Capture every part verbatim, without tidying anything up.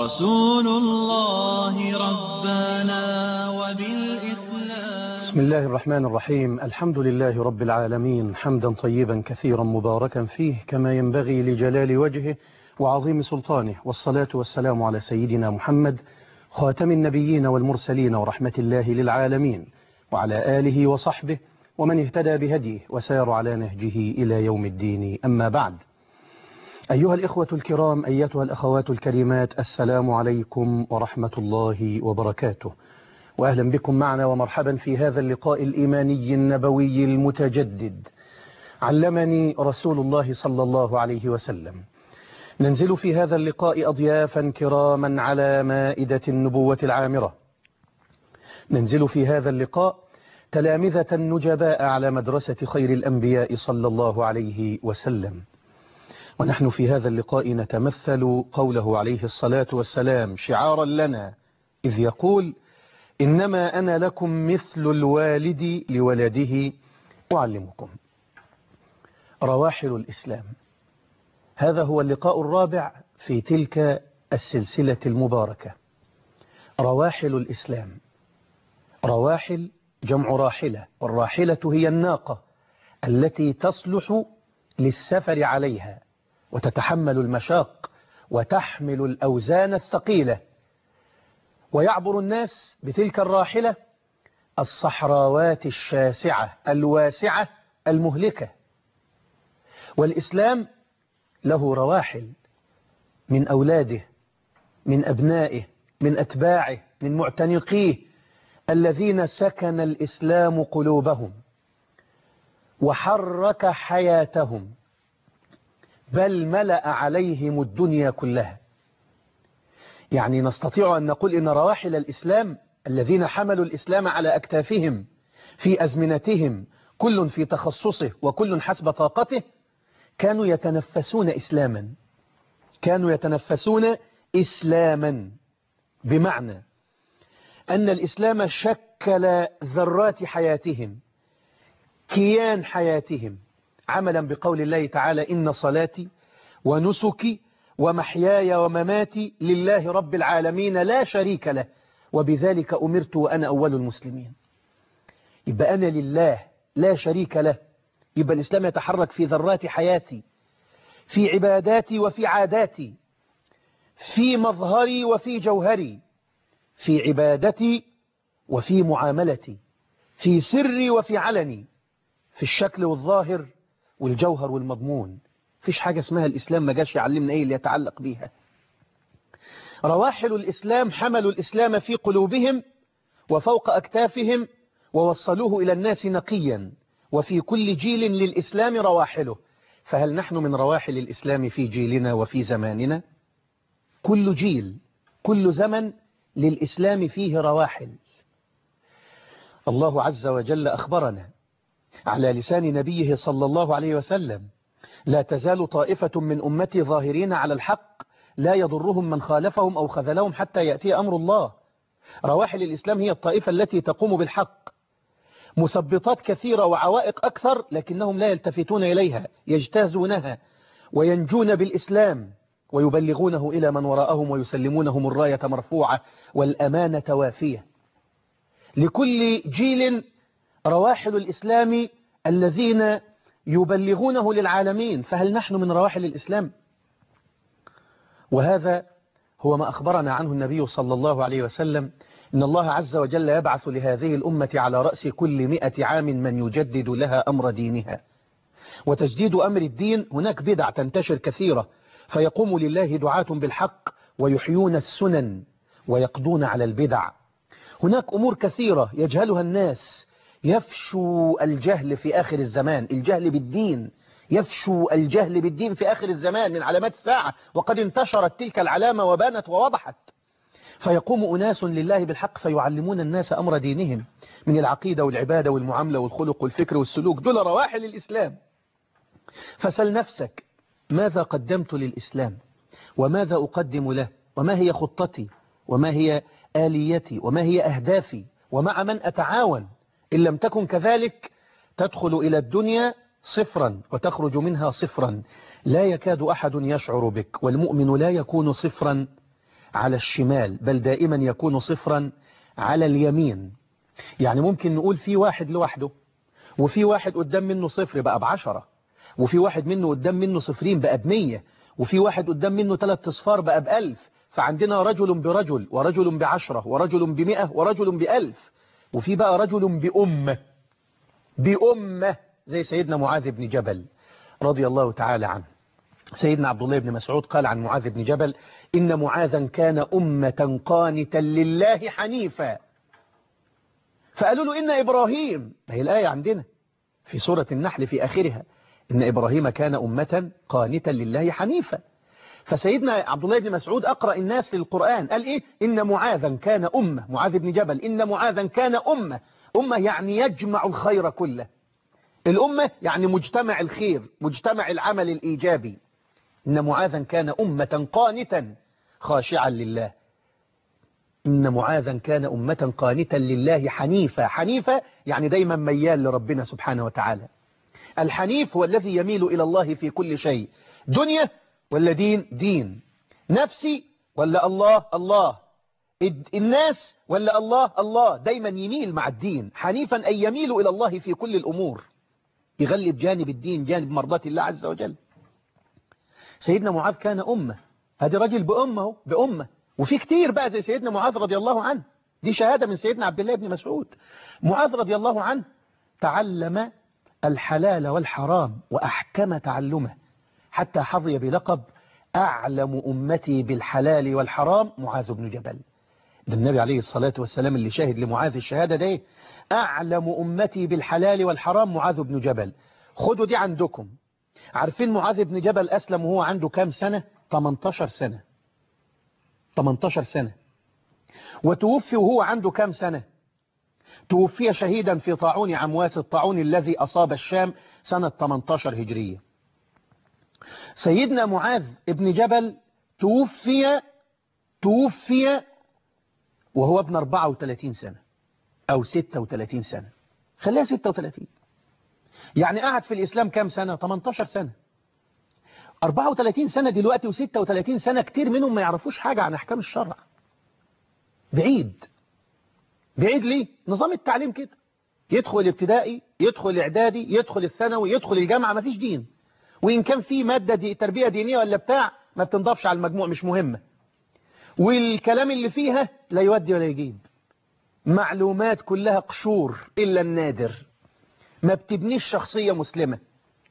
رسول الله ربنا وبالإسلام. بسم الله الرحمن الرحيم. الحمد لله رب العالمين، حمدا طيبا كثيرا مباركا فيه كما ينبغي لجلال وجهه وعظيم سلطانه، والصلاة والسلام على سيدنا محمد خاتم النبيين والمرسلين ورحمة الله للعالمين، وعلى آله وصحبه ومن اهتدى بهديه وسار على نهجه إلى يوم الدين. أما بعد، أيها الإخوة الكرام، أيتها الأخوات الكريمات، السلام عليكم ورحمة الله وبركاته، وأهلا بكم معنا ومرحبا في هذا اللقاء الإيماني النبوي المتجدد. علمني رسول الله صلى الله عليه وسلم. ننزل في هذا اللقاء أضيافا كراما على مائدة النبوة العامرة. ننزل في هذا اللقاء تلامذة نجباء على مدرسة خير الأنبياء صلى الله عليه وسلم. ونحن في هذا اللقاء نتمثل قوله عليه الصلاة والسلام شعارا لنا، إذ يقول: إنما أنا لكم مثل الوالد لولده أعلمكم. رواحل الإسلام، هذا هو اللقاء الرابع في تلك السلسلة المباركة. رواحل الإسلام، رواحل جمع راحلة، والراحلة هي الناقة التي تصلح للسفر عليها وتتحمل المشاق وتحمل الأوزان الثقيلة، ويعبر الناس بتلك الراحلة الصحراوات الشاسعة الواسعة المهلكة. والإسلام له رواحل من أولاده، من أبنائه، من أتباعه، من معتنقيه الذين سكن الإسلام قلوبهم وحرك حياتهم، بل ملأ عليهم الدنيا كلها. يعني نستطيع أن نقول إن رواحل الإسلام الذين حملوا الإسلام على أكتافهم في أزمنتهم، كل في تخصصه وكل حسب طاقته، كانوا يتنفسون إسلاما، كانوا يتنفسون إسلاما، بمعنى أن الإسلام شكل ذرات حياتهم، كيان حياتهم، عملا بقول الله تعالى: إن صلاتي ونسكي ومحياي ومماتي لله رب العالمين لا شريك له وبذلك أمرت وأنا أول المسلمين. يبقى أنا لله لا شريك له، يبقى الإسلام يتحرك في ذرات حياتي، في عباداتي وفي عاداتي، في مظهري وفي جوهري، في عبادتي وفي معاملتي، في سري وفي علني، في الشكل والظاهر والجوهر والمضمون. فيش حاجة اسمها الإسلام ما جاش يعلمنا ايه اللي يتعلق بيها. رواحل الإسلام حملوا الإسلام في قلوبهم وفوق أكتافهم ووصلوه إلى الناس نقيا، وفي كل جيل للإسلام رواحله. فهل نحن من رواحل الإسلام في جيلنا وفي زماننا؟ كل جيل، كل زمن للإسلام فيه رواحل. الله عز وجل أخبرنا على لسان نبيه صلى الله عليه وسلم: لا تزال طائفة من أمتي ظاهرين على الحق لا يضرهم من خالفهم أو خذلهم حتى يأتي أمر الله. رواحل الإسلام هي الطائفة التي تقوم بالحق، مثبطات كثيرة وعوائق أكثر، لكنهم لا يلتفتون إليها، يجتازونها وينجون بالإسلام ويبلغونه إلى من وراءهم ويسلمونهم الراية مرفوعة والأمانة وافية. لكل جيل رواحل الإسلام الذين يبلغونه للعالمين. فهل نحن من رواحل الإسلام؟ وهذا هو ما أخبرنا عنه النبي صلى الله عليه وسلم: إن الله عز وجل يبعث لهذه الأمة على رأس كل مئة عام من يجدد لها أمر دينها. وتجديد أمر الدين، هناك بدع تنتشر كثيرة، فيقوم لله دعاة بالحق ويحيون السنن ويقضون على البدع. هناك أمور كثيرة يجهلها الناس، يفشو الجهل في آخر الزمان، الجهل بالدين، يفشو الجهل بالدين في آخر الزمان من علامات الساعة، وقد انتشرت تلك العلامة وبانت ووضحت. فيقوم أناس لله بالحق فيعلمون الناس أمر دينهم من العقيدة والعبادة والمعاملة والخلق والفكر والسلوك، دول رواحل الإسلام. فسل نفسك: ماذا قدمت للإسلام؟ وماذا أقدم له؟ وما هي خطتي؟ وما هي آليتي؟ وما هي أهدافي؟ ومع من أتعاون؟ إن لم تكن كذلك تدخل إلى الدنيا صفرا وتخرج منها صفرا، لا يكاد أحد يشعر بك. والمؤمن لا يكون صفرا على الشمال، بل دائما يكون صفرا على اليمين. يعني ممكن نقول في واحد لوحده، وفي واحد قدام منه صفر بقى بعشرة، وفي واحد منه قدام منه صفرين بقى بمية، وفي واحد قدام منه ثلاث اصفار بقى بألف. فعندنا رجل برجل، ورجل بعشرة، ورجل بمئة، ورجل بألف. وفي بقى رجل بأمة، بأمة زي سيدنا معاذ بن جبل رضي الله تعالى عنه. سيدنا عبد الله بن مسعود قال عن معاذ بن جبل: إن معاذا كان أمة قانتا لله حنيفا. فقالوا له: إن إبراهيم، هي الآية عندنا في سورة النحل في آخرها، إن إبراهيم كان أمة قانتا لله حنيفا. فسيدنا عبد الله بن مسعود أقرأ الناس للقرآن قال إيه؟ إن معاذا كان أمة، معاذ بن جبل إن معاذا كان أمة. أمة يعني يجمع الخير كله. الأمة يعني مجتمع الخير، مجتمع العمل الإيجابي. إن معاذا كان أمة قانتا خاشعا لله. إن معاذا كان أمة قانتا لله حنيفا. حنيفا يعني دايما ميال لربنا سبحانه وتعالى. الحنيف هو الذي يميل إلى الله في كل شيء. دنيا ولا دين؟ دين. نفسي ولا الله؟ الله. الناس ولا الله؟ الله. دايما يميل مع الدين. حنيفا أي يميل إلى الله في كل الأمور، يغلب جانب الدين، جانب مرضات الله عز وجل. سيدنا معاذ كان أمة، هذا رجل بأمه بأمة. وفي كتير بقى زي سيدنا معاذ رضي الله عنه، دي شهادة من سيدنا عبد الله بن مسعود. معاذ رضي الله عنه تعلم الحلال والحرام وأحكم تعلمه، حتى حظي بلقب أعلم أمتي بالحلال والحرام معاذ بن جبل. ده النبي عليه الصلاة والسلام اللي شاهد لمعاذ الشهادة ده: أعلم أمتي بالحلال والحرام معاذ بن جبل. خدوا دي عندكم. عارفين معاذ بن جبل أسلم وهو عنده كام سنة؟ تمنتاشر سنة. تمنتاشر سنة. وتوفي وهو عنده كام سنة؟ توفي شهيدا في طاعون عمواس، الطاعون الذي أصاب الشام سنة تمنتاشر هجرية. سيدنا معاذ بن جبل توفي توفي وهو ابن أربعة وثلاثين سنة أو ستة وثلاثين سنة، خليها ستة وثلاثين. يعني قعد في الإسلام كام سنة؟ تمنتاشر سنة. أربعة وثلاثين سنة دلوقتي وستة وثلاثين سنة، كتير منهم ما يعرفوش حاجة عن أحكام الشرع. بعيد. بعيد ليه؟ نظام التعليم كده، يدخل الابتدائي، يدخل الإعدادي، يدخل الثانوي، يدخل الجامعة، ما فيش دين. وإن كان في مادة دي تربية دينية ولا بتاع، ما بتنضافش على المجموع، مش مهمة. والكلام اللي فيها لا يودي ولا يجيب. معلومات كلها قشور إلا النادر، ما بتبنيش شخصية مسلمة.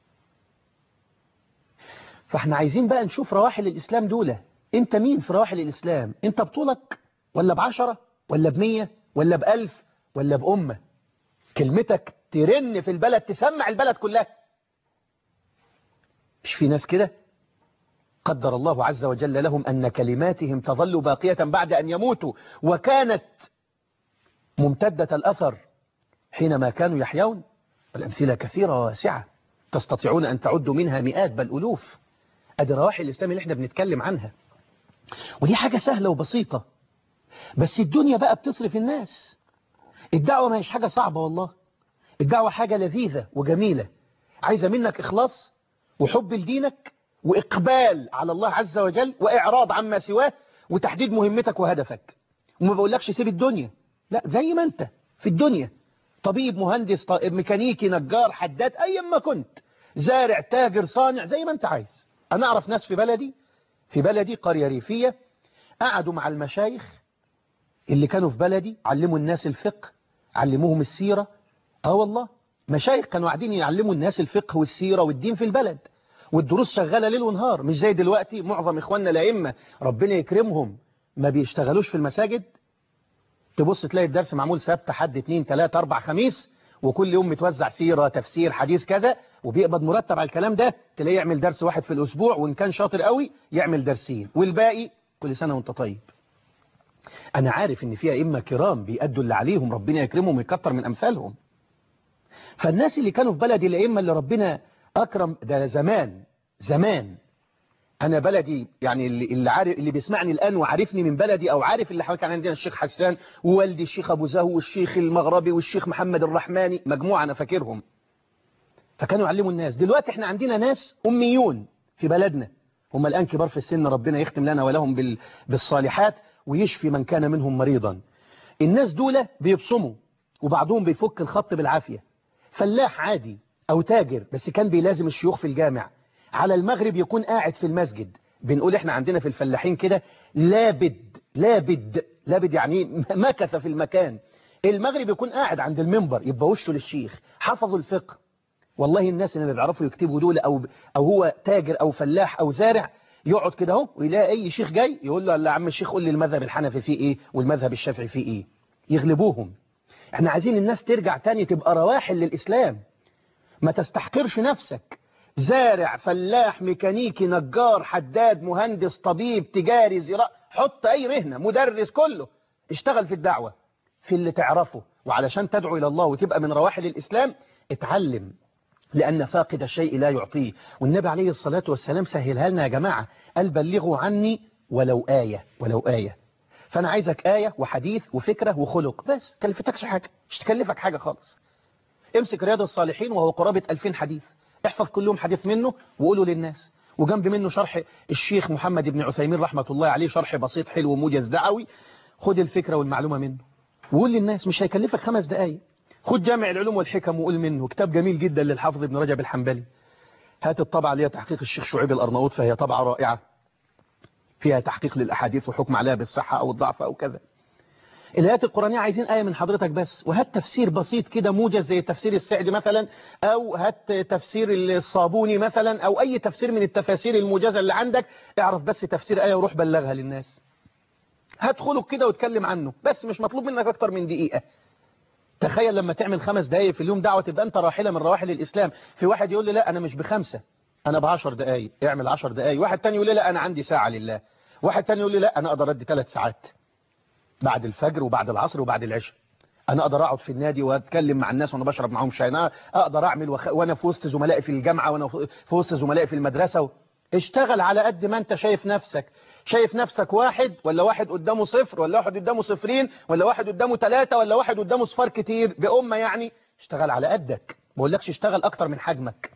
فاحنا عايزين بقى نشوف رواحل الإسلام دولة. انت مين في رواحل الإسلام؟ انت بطولك ولا بعشرة ولا بمية ولا بألف ولا بأمة؟ كلمتك ترن في البلد، تسمع البلد كلها. مش في ناس كده قدر الله عز وجل لهم أن كلماتهم تظل باقية بعد أن يموتوا، وكانت ممتدة الأثر حينما كانوا يحيون. الأمثلة كثيرة واسعة، تستطيعون أن تعدوا منها مئات بل ألوف. أدي رواحل الإسلام اللي احنا بنتكلم عنها، ودي حاجة سهلة وبسيطة. بس الدنيا بقى بتصرف الناس. الدعوة ما هيش حاجة صعبة والله، الدعوة حاجة لذيذة وجميلة، عايزة منك إخلاص وحب لدينك وإقبال على الله عز وجل وإعراض عما سواه وتحديد مهمتك وهدفك. وما بقولكش سيب الدنيا، لا، زي ما أنت في الدنيا، طبيب، مهندس، ميكانيكي، نجار، حداد، أيا ما كنت، زارع، تاجر، صانع، زي ما أنت عايز. أنا أعرف ناس في بلدي في بلدي قرية ريفية، قعدوا مع المشايخ اللي كانوا في بلدي، علموا الناس الفقه، علموهم السيرة. اه والله، مشايخ كانوا قاعدين يعلموا الناس الفقه والسيرة والدين في البلد، والدروس شغالة ليل ونهار. مش زي دلوقتي معظم إخواننا الأئمة ربنا يكرمهم ما بيشتغلوش في المساجد. تبص تلاقي الدرس معمول سبت، حد، اتنين، تلاتة، أربع، خميس، وكل يوم متوزع سيرة، تفسير، حديث، كذا، وبيقبض مرتب على الكلام ده. تلاقيه يعمل درس واحد في الأسبوع، وإن كان شاطر قوي يعمل درسين، والباقي كل سنة وانت طيب. أنا عارف إن فيها أئمة كرام بيأدوا اللي عليهم، ربنا يكرمهم ويكتر من أمثالهم. فالناس اللي كانوا في بلدي الأئمة اللي ربنا أكرم، ده زمان زمان. أنا بلدي يعني اللي اللي عارف، اللي بيسمعني الآن وعارفني من بلدي أو عارف اللي حوالي، كان عندنا الشيخ حسان ووالدي الشيخ أبو زهو والشيخ المغربي والشيخ محمد الرحماني، مجموعة أنا فاكرهم. فكانوا يعلموا الناس. دلوقتي احنا عندنا ناس أميون في بلدنا، هم الآن كبار في السن، ربنا يختم لنا ولهم بال... بالصالحات ويشفي من كان منهم مريضا. الناس دول بيبصموا وبعضهم بيفك الخط بالعافية، فلاح عادي أو تاجر بس كان بيلازم الشيوخ في الجامع، على المغرب يكون قاعد في المسجد. بنقول احنا عندنا في الفلاحين كده لابد لابد لابد يعني مكث في المكان. المغرب يكون قاعد عند المنبر، يبقى وشه للشيخ، حفظوا الفقه. والله الناس اللي بيعرفوا يكتبوا دول أو أو هو تاجر أو فلاح أو زارع، يقعد كده اهو ويلاقي أي شيخ جاي يقول له يا عم الشيخ قول لي المذهب الحنفي فيه إيه والمذهب الشافعي فيه إيه، يغلبوهم. احنا عايزين الناس ترجع تاني تبقى رواحل للإسلام. ما تستحقرش نفسك، زارع فلاح ميكانيكي نجار حداد مهندس طبيب تجاري زراعي، حط أي مهنة، مدرس، كله اشتغل في الدعوة في اللي تعرفه. وعلشان تدعو إلى الله وتبقى من رواحل الإسلام اتعلم، لأن فاقد الشيء لا يعطيه. والنبي عليه الصلاة والسلام سهلها لنا يا جماعة، قال بلغوا عني ولو آية ولو آية. فأنا عايزك آية وحديث وفكرة وخلق بس، تكلفتكش حاجة، مش تكلفك حاجة خالص. امسك رياض الصالحين وهو قرابة ألفين حديث، احفظ كل يوم حديث منه وقوله للناس، وجنب منه شرح الشيخ محمد بن عثيمين رحمة الله عليه، شرح بسيط حلو وموجز دعوي. خد الفكرة والمعلومة منه وقول للناس، مش هيكلفك خمس دقايق. خد جامع العلوم والحكم وقول منه، كتاب جميل جدا للحافظ ابن رجب الحنبلي. هات الطبعة اللي هي تحقيق الشيخ شعيب الأرناؤوط، فهي طبعة رائعة فيها تحقيق للأحاديث وحكم عليها بالصحة أو الضعف أو كذا. الآيات القرآنية عايزين آية من حضرتك بس، وهات تفسير بسيط كده موجز زي تفسير السعدي مثلا، أو هات تفسير الصابوني مثلا، أو أي تفسير من التفاسير الموجزة اللي عندك. اعرف بس تفسير آية وروح بلغها للناس. هات خلق كده واتكلم عنه بس، مش مطلوب منك أكتر من دقيقة. تخيل لما تعمل خمس دقايق في اليوم دعوة تبقى أنت راحلة من رواحل الإسلام. في واحد يقول لي لا أنا مش بخمسة، أنا بعشر دقايق. اعمل عشر دقايق. واحد تاني يقول لي لا أنا عندي ساعة لله. واحد تاني يقول لي لا أنا أقدر أدي ثلاث ساعات بعد الفجر وبعد العصر وبعد العشاء. أنا أقدر أقعد في النادي وأتكلم مع الناس وأنا بشرب معهم شاي. أنا أقدر أعمل وخ... وأنا في وسط زملائي في الجامعة وأنا في وسط زملائي في المدرسة و... اشتغل على قد ما أنت شايف نفسك. شايف نفسك واحد، ولا واحد قدامه صفر، ولا واحد قدامه صفرين، ولا واحد قدامه ثلاثة، ولا واحد قدامه صفار كتير بأمة يعني. اشتغل على قدك، ما بقولكش اشتغل أكتر من حجمك.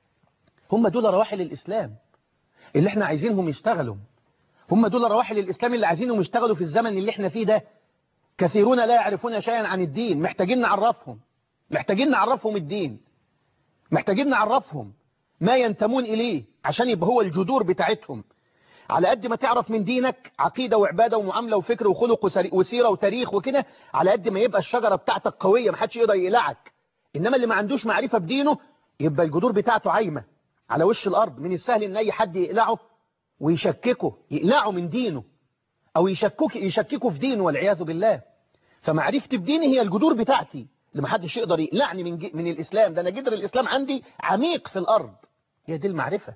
هم دول رواحل الإسلام اللي احنا عايزينهم يشتغلوا. هم دول رواحل الإسلام اللي عايزينهم يشتغلوا في الزمن اللي احنا فيه ده. كثيرون لا يعرفون شيئا عن الدين، محتاجين نعرفهم، محتاجين نعرفهم الدين، محتاجين نعرفهم ما ينتمون إليه عشان يبقى هو الجذور بتاعتهم. على قد ما تعرف من دينك عقيدة وعبادة ومعاملة وفكر وخلق وسيرة وتاريخ وكده، على قد ما يبقى الشجرة بتاعتك قوية محدش يقدر يقلعك. إنما اللي ما عندوش معرفة بدينه يبقى الجذور بتاعته عايمة على وش الأرض، من السهل إن أي حد يقلعه ويشككه، يقلعه من دينه أو يشكك يشككه في دينه والعياذ بالله. فمعرفتي بديني هي الجذور بتاعتي اللي ما حدش يقدر يقلعني من من الإسلام ده. أنا جذر الإسلام عندي عميق في الأرض، هي دي المعرفة.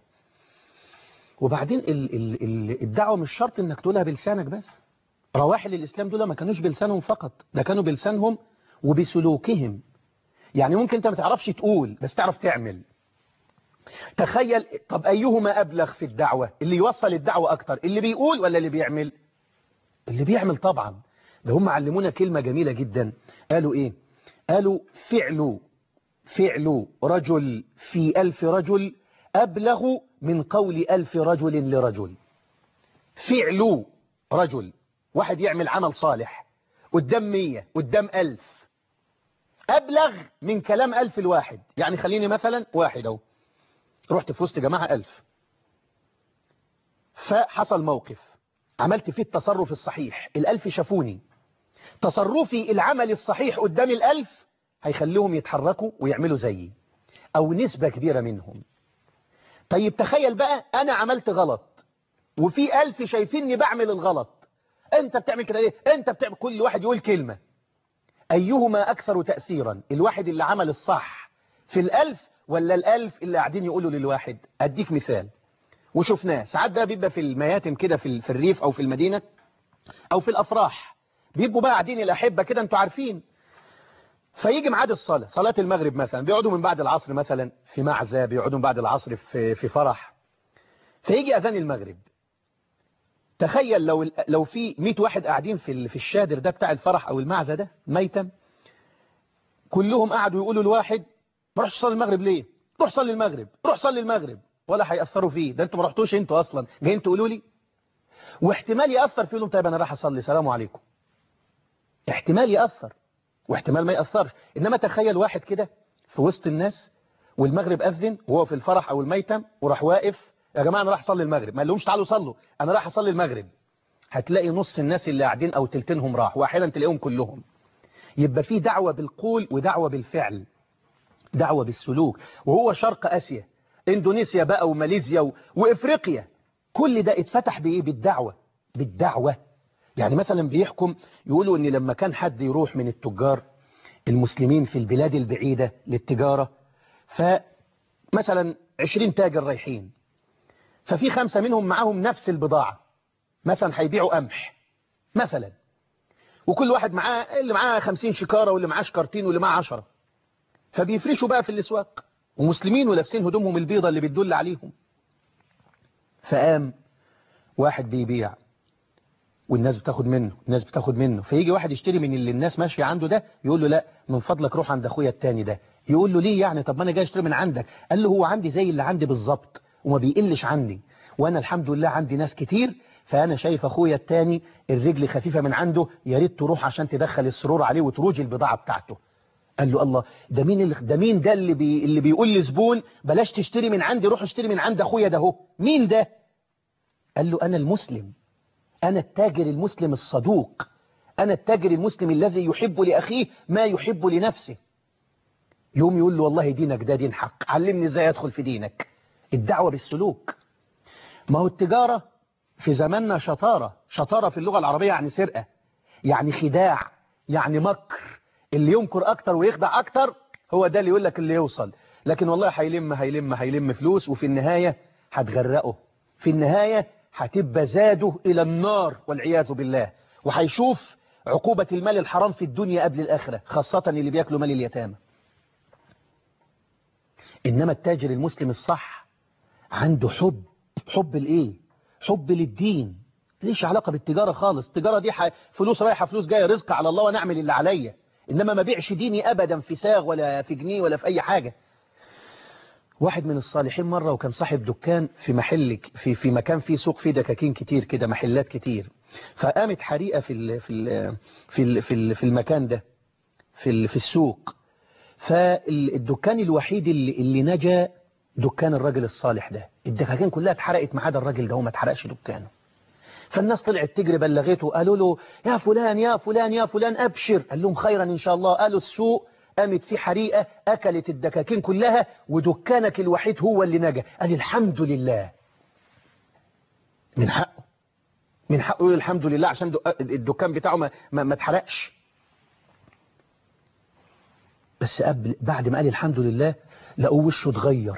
وبعدين ال ال ال الدعوة مش شرط إنك تقولها بلسانك بس. رواحل الإسلام دول ما كانوش بلسانهم فقط، ده كانوا بلسانهم وبسلوكهم. يعني ممكن أنت ما تعرفش تقول بس تعرف تعمل. تخيل، طب أيهما أبلغ في الدعوة؟ اللي يوصل الدعوة أكتر اللي بيقول ولا اللي بيعمل؟ اللي بيعمل طبعا. ده هم علمونا كلمة جميلة جدا، قالوا إيه؟ قالوا فعل فعل رجل في ألف رجل أبلغ من قول ألف رجل لرجل. فعل رجل واحد يعمل عمل صالح قدام مية قدام ألف أبلغ من كلام ألف الواحد. يعني خليني مثلا واحد أهو رحت في وسط جماعة ألف، فحصل موقف عملت فيه التصرف الصحيح، الألف شافوني، تصرفي العمل الصحيح قدام الألف هيخليهم يتحركوا ويعملوا زيي أو نسبة كبيرة منهم. طيب تخيل بقى أنا عملت غلط وفي ألف شايفيني بعمل الغلط، أنت بتعمل كده إيه؟ أنت بتعمل، كل واحد يقول كلمة. أيهما أكثر تأثيرا؟ الواحد اللي عمل الصح في الألف ولا الألف اللي قاعدين يقولوا للواحد؟ أديك مثال وشفناه ساعات، ده بيبقى في المياتم كده في الريف أو في المدينة أو في الأفراح، بيبقوا بقى قاعدين الأحبة كده أنتوا عارفين، فيجي ميعاد الصلاة، صلاة المغرب مثلا، بيقعدوا من بعد العصر مثلا في معزة، بيقعدوا من بعد العصر في في فرح، فيجي أذان المغرب. تخيل لو لو في مية واحد قاعدين في في الشادر ده بتاع الفرح أو المعزة ده ميتم، كلهم قعدوا يقولوا لواحد ما روحش صلي المغرب ليه؟ روح صلي المغرب، روح صلي المغرب. ولا هيأثروا فيه، ده انتوا ما رحتوش انتوا اصلا جايين تقولوا لي. واحتمال يأثر فيهم، طيب انا راح اصلي سلام عليكم. احتمال يأثر واحتمال ما يأثرش. انما تخيل واحد كده في وسط الناس والمغرب أذن وهو في الفرح او الميتم وراح واقف، يا جماعه انا راح اصلي المغرب، ما لهمش تعالوا صلوا، انا راح اصلي المغرب. هتلاقي نص الناس اللي قاعدين او تلتينهم راح، واحيانا تلاقيهم كلهم. يبقى في دعوة بالقول ودعوة بالفعل، دعوة بالسلوك. وهو شرق آسيا، اندونيسيا بقى وماليزيا و... وافريقيا، كل ده اتفتح بايه؟ بالدعوة. بالدعوة. يعني مثلا بيحكم يقولوا ان لما كان حد يروح من التجار المسلمين في البلاد البعيدة للتجارة، فمثلا عشرين تاجر رايحين، ففي خمسة منهم معاهم نفس البضاعة، مثلا هيبيعوا قمح مثلا، وكل واحد معاه، اللي معاه خمسين شكارة واللي معاه شكارتين واللي معاه عشرة، فبيفرشوا بقى في الاسواق ومسلمين ولابسين هدومهم البيضة اللي بتدل عليهم. فقام واحد بيبيع والناس بتاخد منه، الناس بتاخد منه، فيجي واحد يشتري من اللي الناس ماشيه عنده ده، يقول له لا من فضلك روح عند اخويا التاني ده. يقول له ليه يعني؟ طب ما انا جاي اشتري من عندك. قال له هو عندي زي اللي عندي بالظبط وما بيقلش عندي، وانا الحمد لله عندي ناس كتير، فانا شايف اخويا التاني الرجل خفيفه من عنده، يا ريت تروح عشان تدخل السرور عليه وتروج البضاعه بتاعته. قال له الله، ده مين اللي ده مين ده اللي بي اللي بيقول لزبون بلاش تشتري من عندي، روح اشتري من عند اخويا ده اهو؟ مين ده؟ قال له انا المسلم، أنا التاجر المسلم الصدوق، أنا التاجر المسلم الذي يحب لأخيه ما يحب لنفسه. يوم يقول له والله دينك ده دين حق، علمني ازاي أدخل في دينك. الدعوة بالسلوك. ما هو التجارة في زماننا شطارة، شطارة في اللغة العربية يعني سرقة، يعني خداع، يعني مكر. اللي ينكر أكتر ويخدع أكتر هو ده اللي يقول لك اللي يوصل. لكن والله هيلم هيلم هيلم فلوس، وفي النهاية هتغرقه، في النهاية هتبقى زاده إلى النار والعياذ بالله، وهيشوف عقوبة المال الحرام في الدنيا قبل الآخرة، خاصة اللي بياكلوا مال اليتامى. إنما التاجر المسلم الصح عنده حب، حب الإيه؟ حب للدين. ليش علاقة بالتجارة خالص، التجارة دي فلوس رايحة فلوس جاية، رزق على الله ونعمل اللي عليا. إنما ما بيعش ديني أبدا في ساغ ولا في جنيه ولا في أي حاجة. واحد من الصالحين مرة وكان صاحب دكان في محل في في مكان فيه سوق فيه دكاكين كتير كده، محلات كتير، فقامت حريقة في ال في ال في ال في, ال في المكان ده في ال في السوق. فالدكان الوحيد اللي, اللي نجا دكان الراجل الصالح ده، الدكاكين كلها اتحرقت ما عدا الراجل ده، هو ما اتحرقش دكانه. فالناس طلعت تجري بلغته، قالوا له يا فلان يا فلان يا فلان أبشر. قال لهم خيرا إن شاء الله. قالوا السوق قامت في حريقة أكلت الدكاكين كلها ودكانك الوحيد هو اللي نجا. قال الحمد لله. من حقه، من حقه يقول الحمد لله عشان الدكان بتاعه ما, ما, ما اتحرقش. بس قبل بعد ما قال الحمد لله لقوه وشه اتغير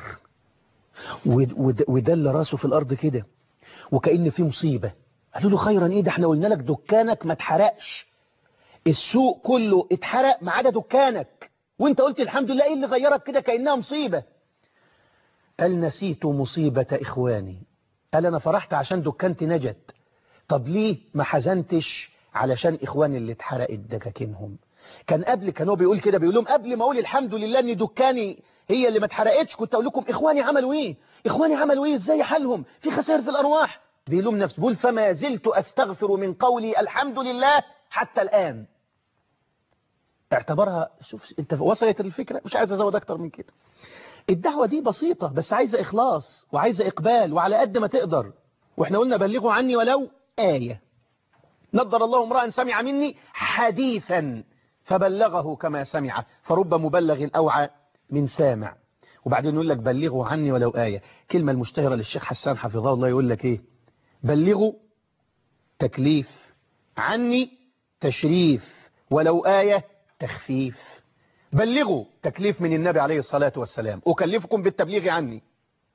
ودل راسه في الأرض كده وكأن في مصيبة. قالوا له خيرا ايه ده، احنا قلنا لك دكانك ما اتحرقش، السوق كله اتحرق ما عدا دكانك، وانت قلت الحمد لله، ايه اللي غيرك كده كأنها مصيبة؟ قال نسيت مصيبة إخواني. قال أنا فرحت عشان دكانتي نجت، طب ليه ما حزنتش علشان إخواني اللي اتحرقت دكاكينهم؟ كان قبل كانوا بيقول كده، بيقول لهم قبل ما أقول الحمد لله إن دكاني هي اللي ما اتحرقتش كنت أقول لكم إخواني عملوا إيه، إخواني عملوا إيه، إزاي حالهم، في خسائر في الأرواح. بيلوم نفسه، بيقول فما زلت أستغفر من قولي الحمد لله حتى الآن. اعتبرها، شوف انت وصلت الفكرة، مش عايز ازود اكتر من كده. الدعوة دي بسيطة بس عايزة اخلاص وعايزة اقبال وعلى قد ما تقدر. واحنا قلنا بلغوا عني ولو آية. نضر الله امرأ سمع مني حديثا فبلغه كما سمع، فرب مبلغ اوعى من سامع. وبعدين يقول لك بلغوا عني ولو آية. كلمة المشتهرة للشيخ حسان حفظه الله يقول لك ايه؟ بلغوا تكليف، عني تشريف، ولو آية تخفيف. بلغوا تكليف من النبي عليه الصلاة والسلام، أكلفكم بالتبليغ عني.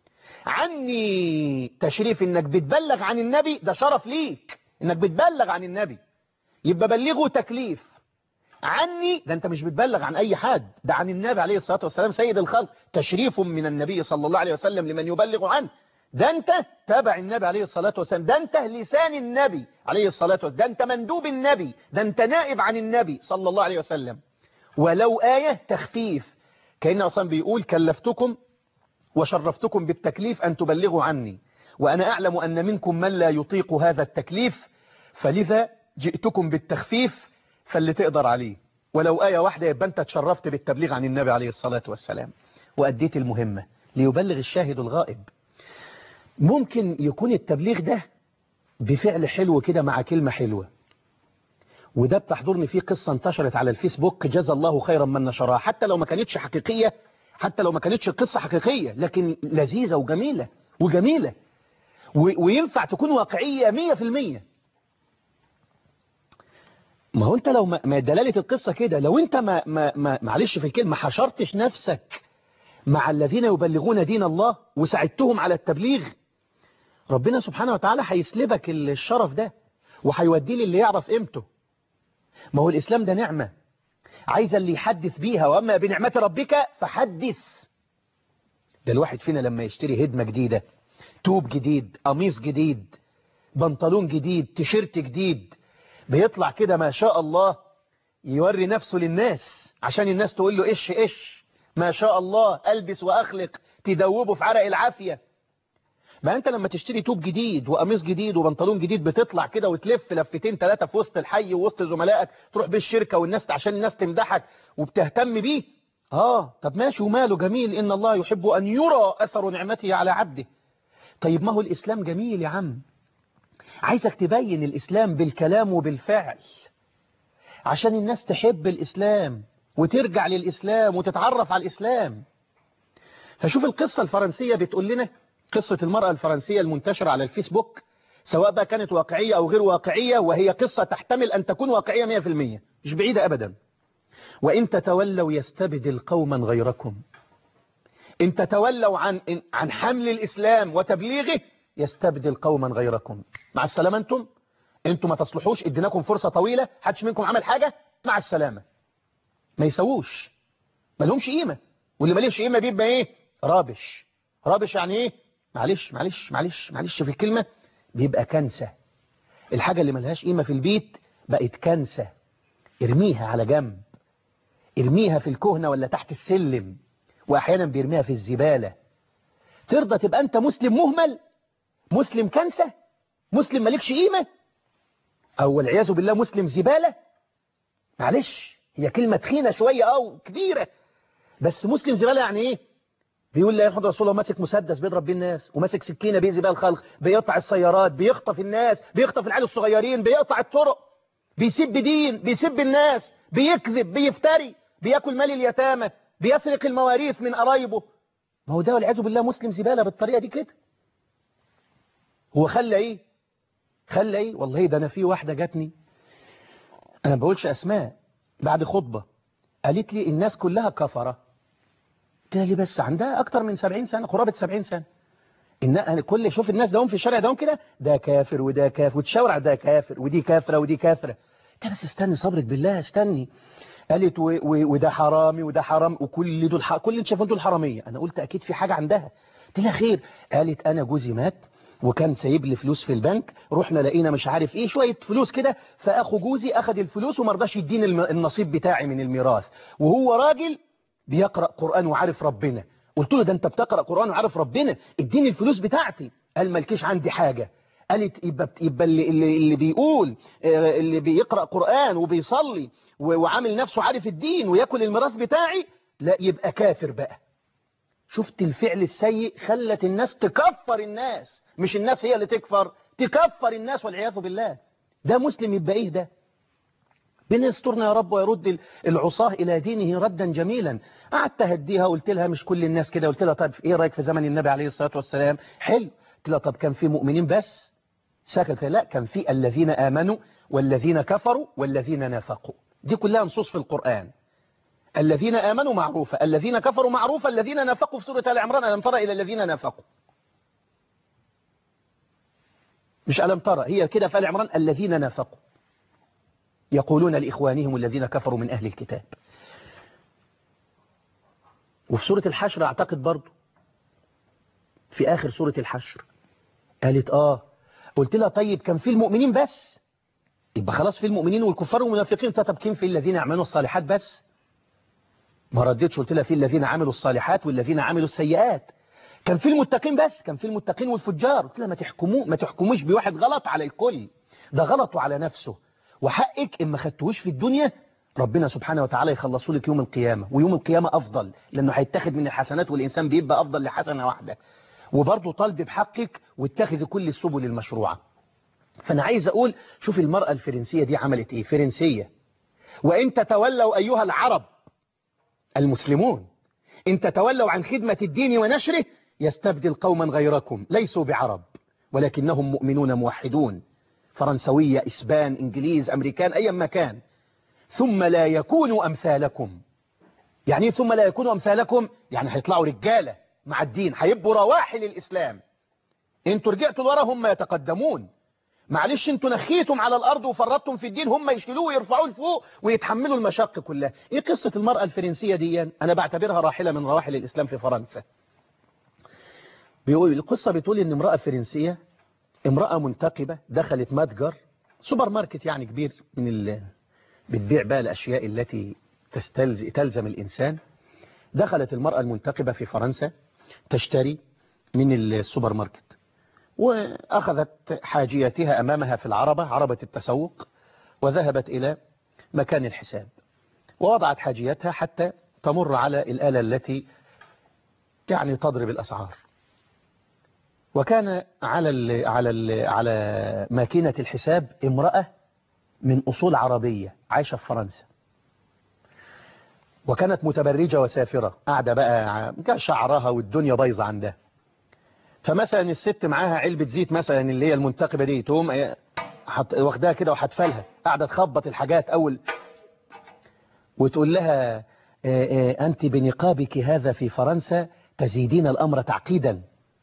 عني تشريف انك بتبلغ عن النبي، ده شرف ليك انك بتبلغ عن النبي، يبقى بلغوا تكليف. عني ده انت مش بتبلغ عن اي حد، ده عن النبي عليه الصلاة والسلام سيد الخلق، تشريف من النبي صلى الله عليه وسلم لمن يبلغ عنه. ده انت تابع النبي عليه الصلاة والسلام، ده انت لسان النبي عليه الصلاة والسلام، ده انت مندوب النبي، ده انت نائب عن النبي صلى الله عليه وسلم. ولو آية تخفيف، كأن أصلا بيقول كلفتكم وشرفتكم بالتكليف أن تبلغوا عني، وأنا أعلم أن منكم من لا يطيق هذا التكليف، فلذا جئتكم بالتخفيف فاللي تقدر عليه، ولو آية واحدة يبقى أنت تشرفت بالتبليغ عن النبي عليه الصلاة والسلام وأديت المهمة ليبلغ الشاهد الغائب. ممكن يكون التبليغ ده بفعل حلو كده مع كلمة حلوة، وده بتحضرني فيه قصة انتشرت على الفيسبوك جزا الله خيرا من نشرها، حتى لو ما كانتش حقيقية، حتى لو ما كانتش قصة حقيقية، لكن لذيذة وجميلة وجميلة وينفع تكون واقعية مية في المية. ما هو انت لو ما دلالة القصة كده، لو انت ما, ما, ما معلش في الكلمة حشرتش نفسك مع الذين يبلغون دين الله وساعدتهم على التبليغ، ربنا سبحانه وتعالى هيسلبك الشرف ده وهيوديه للي يعرف قيمته. ما هو الإسلام ده نعمة عايز اللي يحدث بيها، وأما بنعمة ربك فحدث. ده الواحد فينا لما يشتري هدمة جديدة، توب جديد، قميص جديد، بنطلون جديد، تيشيرت جديد، بيطلع كده ما شاء الله يوري نفسه للناس عشان الناس تقول له إيش إيش ما شاء الله ألبس وأخلق، تدوبه في عرق العافية. ما أنت لما تشتري توب جديد وقميص جديد وبنطلون جديد بتطلع كده وتلف لفتين ثلاثة في وسط الحي ووسط زملائك، تروح بالشركة والناس عشان الناس تمدحك وبتهتم بيه. آه طب ماشي وماله، جميل، إن الله يحب أن يرى أثر نعمته على عبده. طيب ما هو الإسلام جميل يا عم، عايزك تبين الإسلام بالكلام وبالفعل عشان الناس تحب الإسلام وترجع للإسلام وتتعرف على الإسلام. فشوف القصة الفرنسية بتقول لنا، قصة المرأة الفرنسية المنتشرة على الفيسبوك، سواء بقى كانت واقعية أو غير واقعية، وهي قصة تحتمل أن تكون واقعية مية في المية، مش بعيدة أبدا. وإن تتولوا يستبدل قوما غيركم، إن تتولوا عن عن حمل الإسلام وتبليغه يستبدل قوما غيركم. مع السلامة أنتم أنتم ما تصلحوش، اديناكم فرصة طويلة، حدش منكم عمل حاجة، مع السلامة. ما يسووش، ما لهمش قيمة، واللي ما لهش قيمة بيبقى إيه؟ رابش. رابش يعني إيه؟ معلش معلش معلش معلش في الكلمة، بيبقى كنسة. الحاجة اللي ملهاش قيمة في البيت بقت كنسة، ارميها على جنب، ارميها في الكهنة ولا تحت السلم، وأحيانا بيرميها في الزبالة. ترضى تبقى أنت مسلم مهمل، مسلم كنسة، مسلم مالكش قيمة، أو والعياذ بالله مسلم زبالة؟ معلش هي كلمة تخينة شوية أو كبيرة، بس مسلم زبالة يعني إيه؟ بيقول لا ياخد رسول الله ماسك مسدس بيضرب بيه الناس، وماسك سكينة بيأذي بيها الخلق، بيقطع السيارات، بيخطف الناس، بيخطف العيال الصغيرين، بيقطع الطرق، بيسب دين، بيسب الناس، بيكذب، بيفتري، بياكل مال اليتامى، بيسرق المواريث من قرايبه. ما هو ده والعياذ بالله مسلم زبالة بالطريقة دي كده. هو خلى ايه؟ خلى ايه؟ والله ده انا في واحدة جاتني، انا ما بقولش اسماء، بعد خطبة قالت لي الناس كلها كفرة. قلت لي بس عندها اكتر من سبعين سنة، قرابة سبعين سنة. ان كل شوف الناس داهم في الشارع داهم كده، ده كافر وده كافر، وتشاور ده كافر ودي كافرة ودي كافرة. قلت بس استني صبرك بالله استني. قالت و... و... وده حرامي وده حرام، وكل دول ح... كل اللي شايفين دول حرامية. انا قلت اكيد في حاجة عندها. قلت لها خير؟ قالت انا جوزي مات وكان سايب لي فلوس في البنك، رحنا لقينا مش عارف ايه شوية فلوس كده، فاخو جوزي اخذ الفلوس وما رضاش يديني النصيب بتاعي من الميراث، وهو راجل بيقرأ قرآن وعارف ربنا. قلت له ده انت بتقرأ قرآن وعارف ربنا، اديني الفلوس بتاعتي. قال مالكيش عندي حاجة. قالت يبقى, يبقى اللي, اللي, اللي بيقول اللي بيقرأ قرآن وبيصلي وعامل نفسه عارف الدين ويأكل الميراث بتاعي، لا يبقى كافر بقى. شفت الفعل السيء خلت الناس تكفر الناس، مش الناس هي اللي تكفر، تكفر الناس والعياذ بالله. ده مسلم يبقى ايه ده؟ بين يسترنا يا رب ويرد العصاه إلى دينه ردا جميلا. قعدت أهديها قلت لها مش كل الناس كده. قلت لها طب ايه رأيك في زمن النبي عليه الصلاة والسلام؟ حلو. قلت لها طب كان في مؤمنين بس؟ سكت. لا كان في الذين آمنوا والذين كفروا والذين نافقوا. دي كلها نصوص في القرآن. الذين آمنوا معروفة، الذين كفروا معروفة، الذين نافقوا في سورة آل عمران ألم ترى إلى الذين نافقوا، مش ألم ترى، هي كده في آل عمران الذين نافقوا يقولون لإخوانهم الذين كفروا من أهل الكتاب. وفي سورة الحشر أعتقد برضو في آخر سورة الحشر قالت آه. قلت لها طيب كان في المؤمنين بس؟ يبقى خلاص في المؤمنين والكفار والمنافقين. طب كان في الذين يعملوا الصالحات بس؟ ما ردتش. قلت لها في الذين عملوا الصالحات والذين عملوا السيئات. كان في المتقين بس، كان في المتقين والفجار. قلت لها ما تحكموه ما تحكموش بواحد غلط على الكل، ده غلطه على نفسه، وحقك إن ما خدتوش في الدنيا ربنا سبحانه وتعالى يخلصوا لك يوم القيامة، ويوم القيامة أفضل لأنه هيتاخد من الحسنات، والإنسان بيبقى أفضل لحسنة واحدة. وبرضه طالب بحقك واتخذ كل السبل المشروعة. فأنا عايز أقول شوف المرأة الفرنسية دي عملت إيه، فرنسية. وإن تتولوا أيها العرب المسلمون إن تتولوا عن خدمة الدين ونشره يستبدل قوما غيركم ليسوا بعرب ولكنهم مؤمنون موحدون، فرنسوية، إسبان، إنجليز، أمريكان، أي مكان، ثم لا يكونوا أمثالكم. يعني ثم لا يكونوا أمثالكم يعني هيطلعوا رجالة مع الدين، هيبقوا رواحل الإسلام. انتوا رجعتوا لورا هم يتقدمون. معلش انتوا نخيتم على الأرض وفرطتم في الدين، هم يشيلوه ويرفعوه لفوق ويتحملوا المشاق كلها. ايه قصة المرأة الفرنسية دي؟ أنا بعتبرها راحلة من رواحل الإسلام في فرنسا. بيقول القصة بتقول ان امرأة فرنسية، امرأة منتقبة، دخلت متجر سوبر ماركت يعني كبير من ال... بتبيع بقى الأشياء التي تستلز... تلزم الإنسان. دخلت المرأة المنتقبة في فرنسا تشتري من السوبر ماركت، وأخذت حاجيتها أمامها في العربة، عربة التسوق، وذهبت إلى مكان الحساب ووضعت حاجيتها حتى تمر على الآلة التي يعني تضرب الأسعار. وكان على ال على ال على ماكينة الحساب امرأة من أصول عربية عايشة في فرنسا، وكانت متبرجة وسافرة، قاعدة بقى شعرها والدنيا بايظة عندها. فمثلا الست معاها علبة زيت مثلا اللي هي المنتقبة دي، تقوم واخداها كده وحتفلها، قاعدة تخبط الحاجات أول، وتقول لها أنت بنقابك هذا في فرنسا تزيدين الأمر تعقيدا،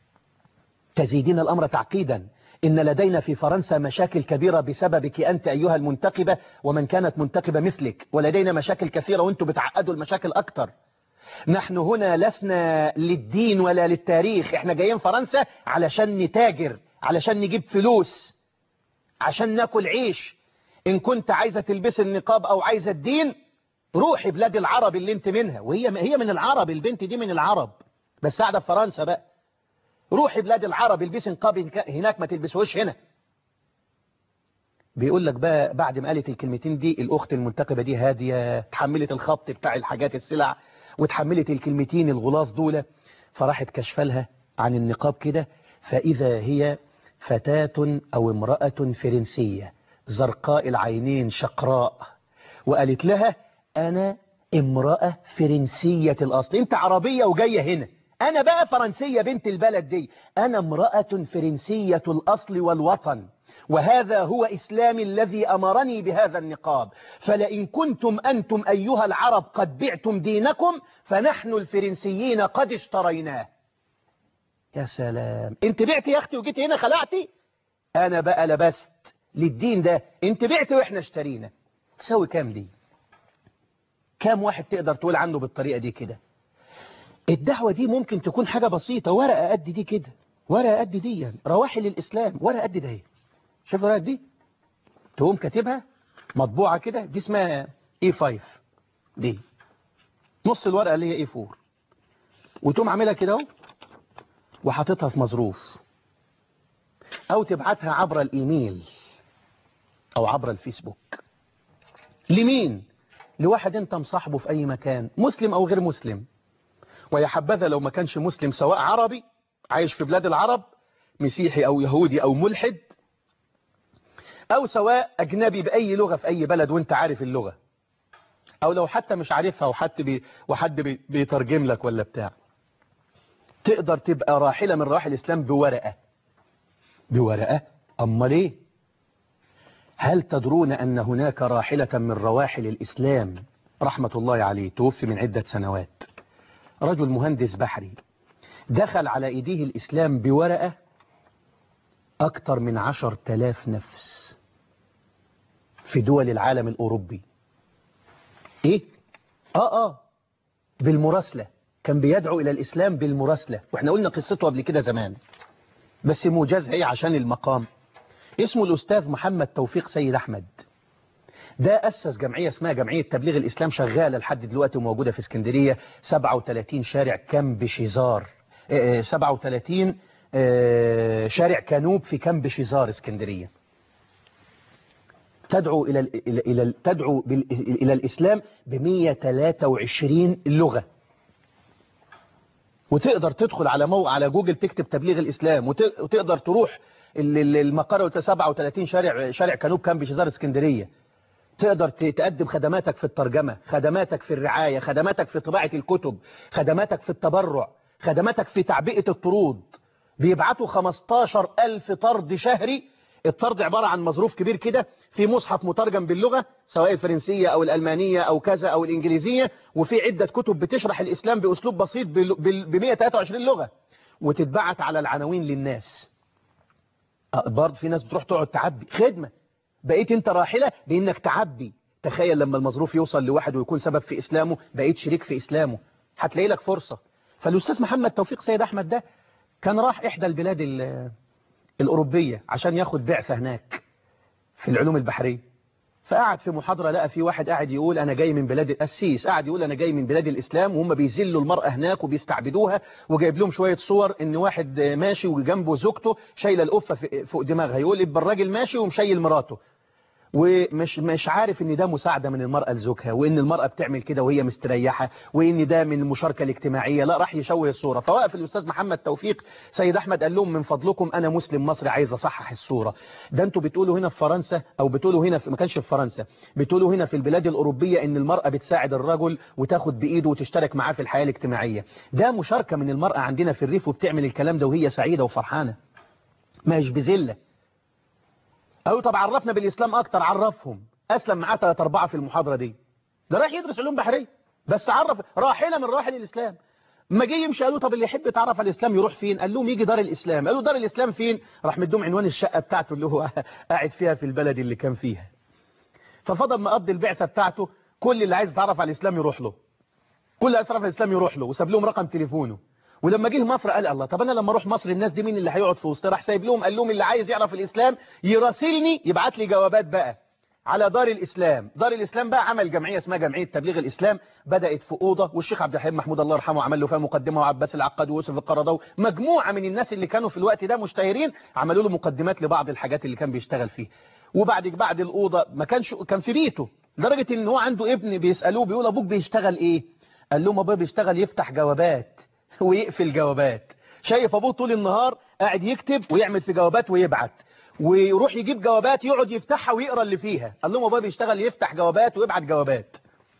تزيدين الأمر تعقيدا، إن لدينا في فرنسا مشاكل كبيرة بسببك أنت أيها المنتقبة ومن كانت منتقبة مثلك، ولدينا مشاكل كثيرة وأنتم بتعقدوا المشاكل أكتر. نحن هنا لسنا للدين ولا للتاريخ، احنا جايين فرنسا علشان نتاجر، علشان نجيب فلوس، عشان ناكل عيش. إن كنت عايزة تلبس النقاب أو عايزة الدين روحي بلاد العرب اللي انت منها، وهي هي من العرب، البنت دي من العرب بس قاعدة في فرنسا بقى. روحي بلاد العرب البسي نقاب هناك ما تلبسوش هنا. بيقول لك بقى بعد ما قالت الكلمتين دي الأخت المنتقبة دي هادية، تحملت الخط بتاع الحاجات السلع وتحملت الكلمتين الغلاظ دول، فراحت كشفلها عن النقاب كده، فإذا هي فتاة أو امرأة فرنسية زرقاء العينين شقراء، وقالت لها أنا امرأة فرنسية الأصل، أنت عربية وجاية هنا، أنا بقى فرنسية بنت البلد دي، أنا امرأة فرنسية الأصل والوطن، وهذا هو إسلامي الذي أمرني بهذا النقاب، فلئن كنتم أنتم أيها العرب قد بعتم دينكم فنحن الفرنسيين قد اشتريناه. يا سلام، انت بعتي يا أختي وجيتي هنا خلعتي، أنا بقى لبست للدين ده، انت بعتي وإحنا اشترينا. تسوي كام دي؟ كام واحد تقدر تقول عنه بالطريقة دي كده؟ الدعوة دي ممكن تكون حاجة بسيطة، ورقة قد دي كده، ورقة قد دي يعني رواحل الإسلام، ورقة قد ده. شوف الورقة دي، تقوم كاتبها مطبوعة كده، دي اسمها إيه فايف، دي نص الورقة اللي هي إيه فور، وتقوم عاملها كده اهو وحاططها في مظروف، أو تبعتها عبر الإيميل أو عبر الفيسبوك. لمين؟ لواحد أنت مصاحبه في أي مكان، مسلم أو غير مسلم، ويا حبذا لو ما كانش مسلم، سواء عربي عايش في بلاد العرب، مسيحي أو يهودي أو ملحد، أو سواء أجنبي بأي لغة في أي بلد وانت عارف اللغة، أو لو حتى مش عارفها وحد, بي وحد بي بيترجم لك ولا بتاع، تقدر تبقى راحلة من رواحل الإسلام بورقة. بورقة؟ أما ليه؟ هل تدرون أن هناك راحلة من رواحل الإسلام رحمة الله عليه توفي من عدة سنوات، رجل مهندس بحري، دخل على إيديه الإسلام بورقة أكثر من عشر تلاف نفس في دول العالم الأوروبي. إيه؟ آه آه بالمراسلة، كان بيدعو إلى الإسلام بالمراسلة، وإحنا قلنا قصته قبل كده زمان بس موجزها إيه عشان المقام. اسمه الأستاذ محمد توفيق سيد أحمد، ده أسس جمعية اسمها جمعية تبليغ الإسلام، شغالة لحد دلوقتي وموجودة في اسكندرية، سبعة وثلاثين شارع كامب شيزار، سبعة وثلاثين شارع كانوب في كامب شيزار اسكندرية، تدعو إلى إلى إلى تدعو إلى الإسلام ب مئة وثلاثة وعشرين لغة. وتقدر تدخل على مو على جوجل تكتب تبليغ الإسلام، وتقدر تروح المقر سبعة وثلاثين شارع شارع كانوب كامب شيزار اسكندرية، تقدر تقدم خدماتك في الترجمة، خدماتك في الرعاية، خدماتك في طباعة الكتب، خدماتك في التبرع، خدماتك في تعبئة الطرود. بيبعتوا خمستاشر ألف طرد شهري. الطرد عبارة عن مظروف كبير كده في مصحف مترجم باللغة سواء الفرنسية أو الألمانية أو كذا أو الإنجليزية، وفي عدة كتب بتشرح الإسلام بأسلوب بسيط ب مئة وثلاثة وعشرين لغة، وتتبعت على العناوين للناس. برضه في ناس بتروح تقعد تعبي خدمة. بقيت انت راحلة بانك تعبي. تخيل لما المظروف يوصل لواحد ويكون سبب في اسلامه، بقيت شريك في اسلامه، هتلاقي لك فرصة. فالاستاذ محمد توفيق سيد احمد ده كان راح احدى البلاد الاوروبية عشان ياخد بعثة هناك في العلوم البحرية. فقعد في محاضرة لقى في واحد قاعد يقول انا جاي من بلاد القسيس، قاعد يقول انا جاي من بلاد الاسلام، وهم بيذلوا المرأة هناك وبيستعبدوها، وجايب لهم شوية صور ان واحد ماشي وجنبه زوجته شايله القفة فوق دماغها، يقول يبقى الراجل ماشي ومشيل مراته، ومش مش عارف ان ده مساعدة من المرأة لزوجها، وان المرأة بتعمل كده وهي مستريحة، وان ده من المشاركة الاجتماعية. لا، راح يشوه الصورة. فوقف الاستاذ محمد توفيق سيد احمد قال لهم من فضلكم انا مسلم مصري عايز اصحح الصورة. ده انتوا بتقولوا هنا في فرنسا او بتقولوا هنا في ما كانش في فرنسا، بتقولوا هنا في البلاد الاوروبية ان المرأة بتساعد الرجل وتاخد بايده وتشترك معاه في الحياة الاجتماعية. ده مشاركة من المرأة عندنا في الريف وبتعمل الكلام ده وهي سعيدة وفرحانة، ماهيش بذلة. أو طب عرفنا بالإسلام أكتر. عرفهم. أسلم معاه ثلاثة أربعة في المحاضرة دي. ده رايح يدرس علوم بحرية بس عرف راحلة من راحل الإسلام. ما جه يمشي قالوا طب اللي يحب يتعرف على الإسلام يروح فين؟ قال لهم يجي دار الإسلام. قالوا دار الإسلام فين؟ راح مدوم عنوان الشقة بتاعته اللي هو قاعد فيها في البلد اللي كان فيها. ففضل مقضي البعثة بتاعته، كل اللي عايز يتعرف على الإسلام يروح له، كل اللي عايز يتعرف على الإسلام يروح له، وساب لهم رقم تليفونه. ولما جه مصر قال الله طب انا لما اروح مصر الناس دي مين اللي هيقعد في وسط؟ راح سايب لهم قال لهم اللي عايز يعرف الاسلام يراسلني، يبعت لي جوابات بقى على دار الاسلام. دار الاسلام بقى عمل جمعيه اسمها جمعيه تبليغ الاسلام، بدات في اوضه، والشيخ عبد الحليم محمود الله يرحمه عمل له فيها مقدمه، وعباس العقاد ويوسف القرضاوي، مجموعه من الناس اللي كانوا في الوقت ده مشتهرين عملوا له مقدمات لبعض الحاجات اللي كان بيشتغل فيه. وبعد بعد الاوضه ما كانش كان في بيته، لدرجه ان هو عنده ابن بيسالوه بيقول ابوك بيشتغل ايه؟ قال لهم ابويا بيشتغل يفتح جوابات ويقفل جوابات. شايف ابوه طول النهار قاعد يكتب ويعمل في جوابات ويبعت، ويروح يجيب جوابات يقعد يفتحها ويقرا اللي فيها. قال لهم ابويا بيشتغل يفتح جوابات ويبعت جوابات.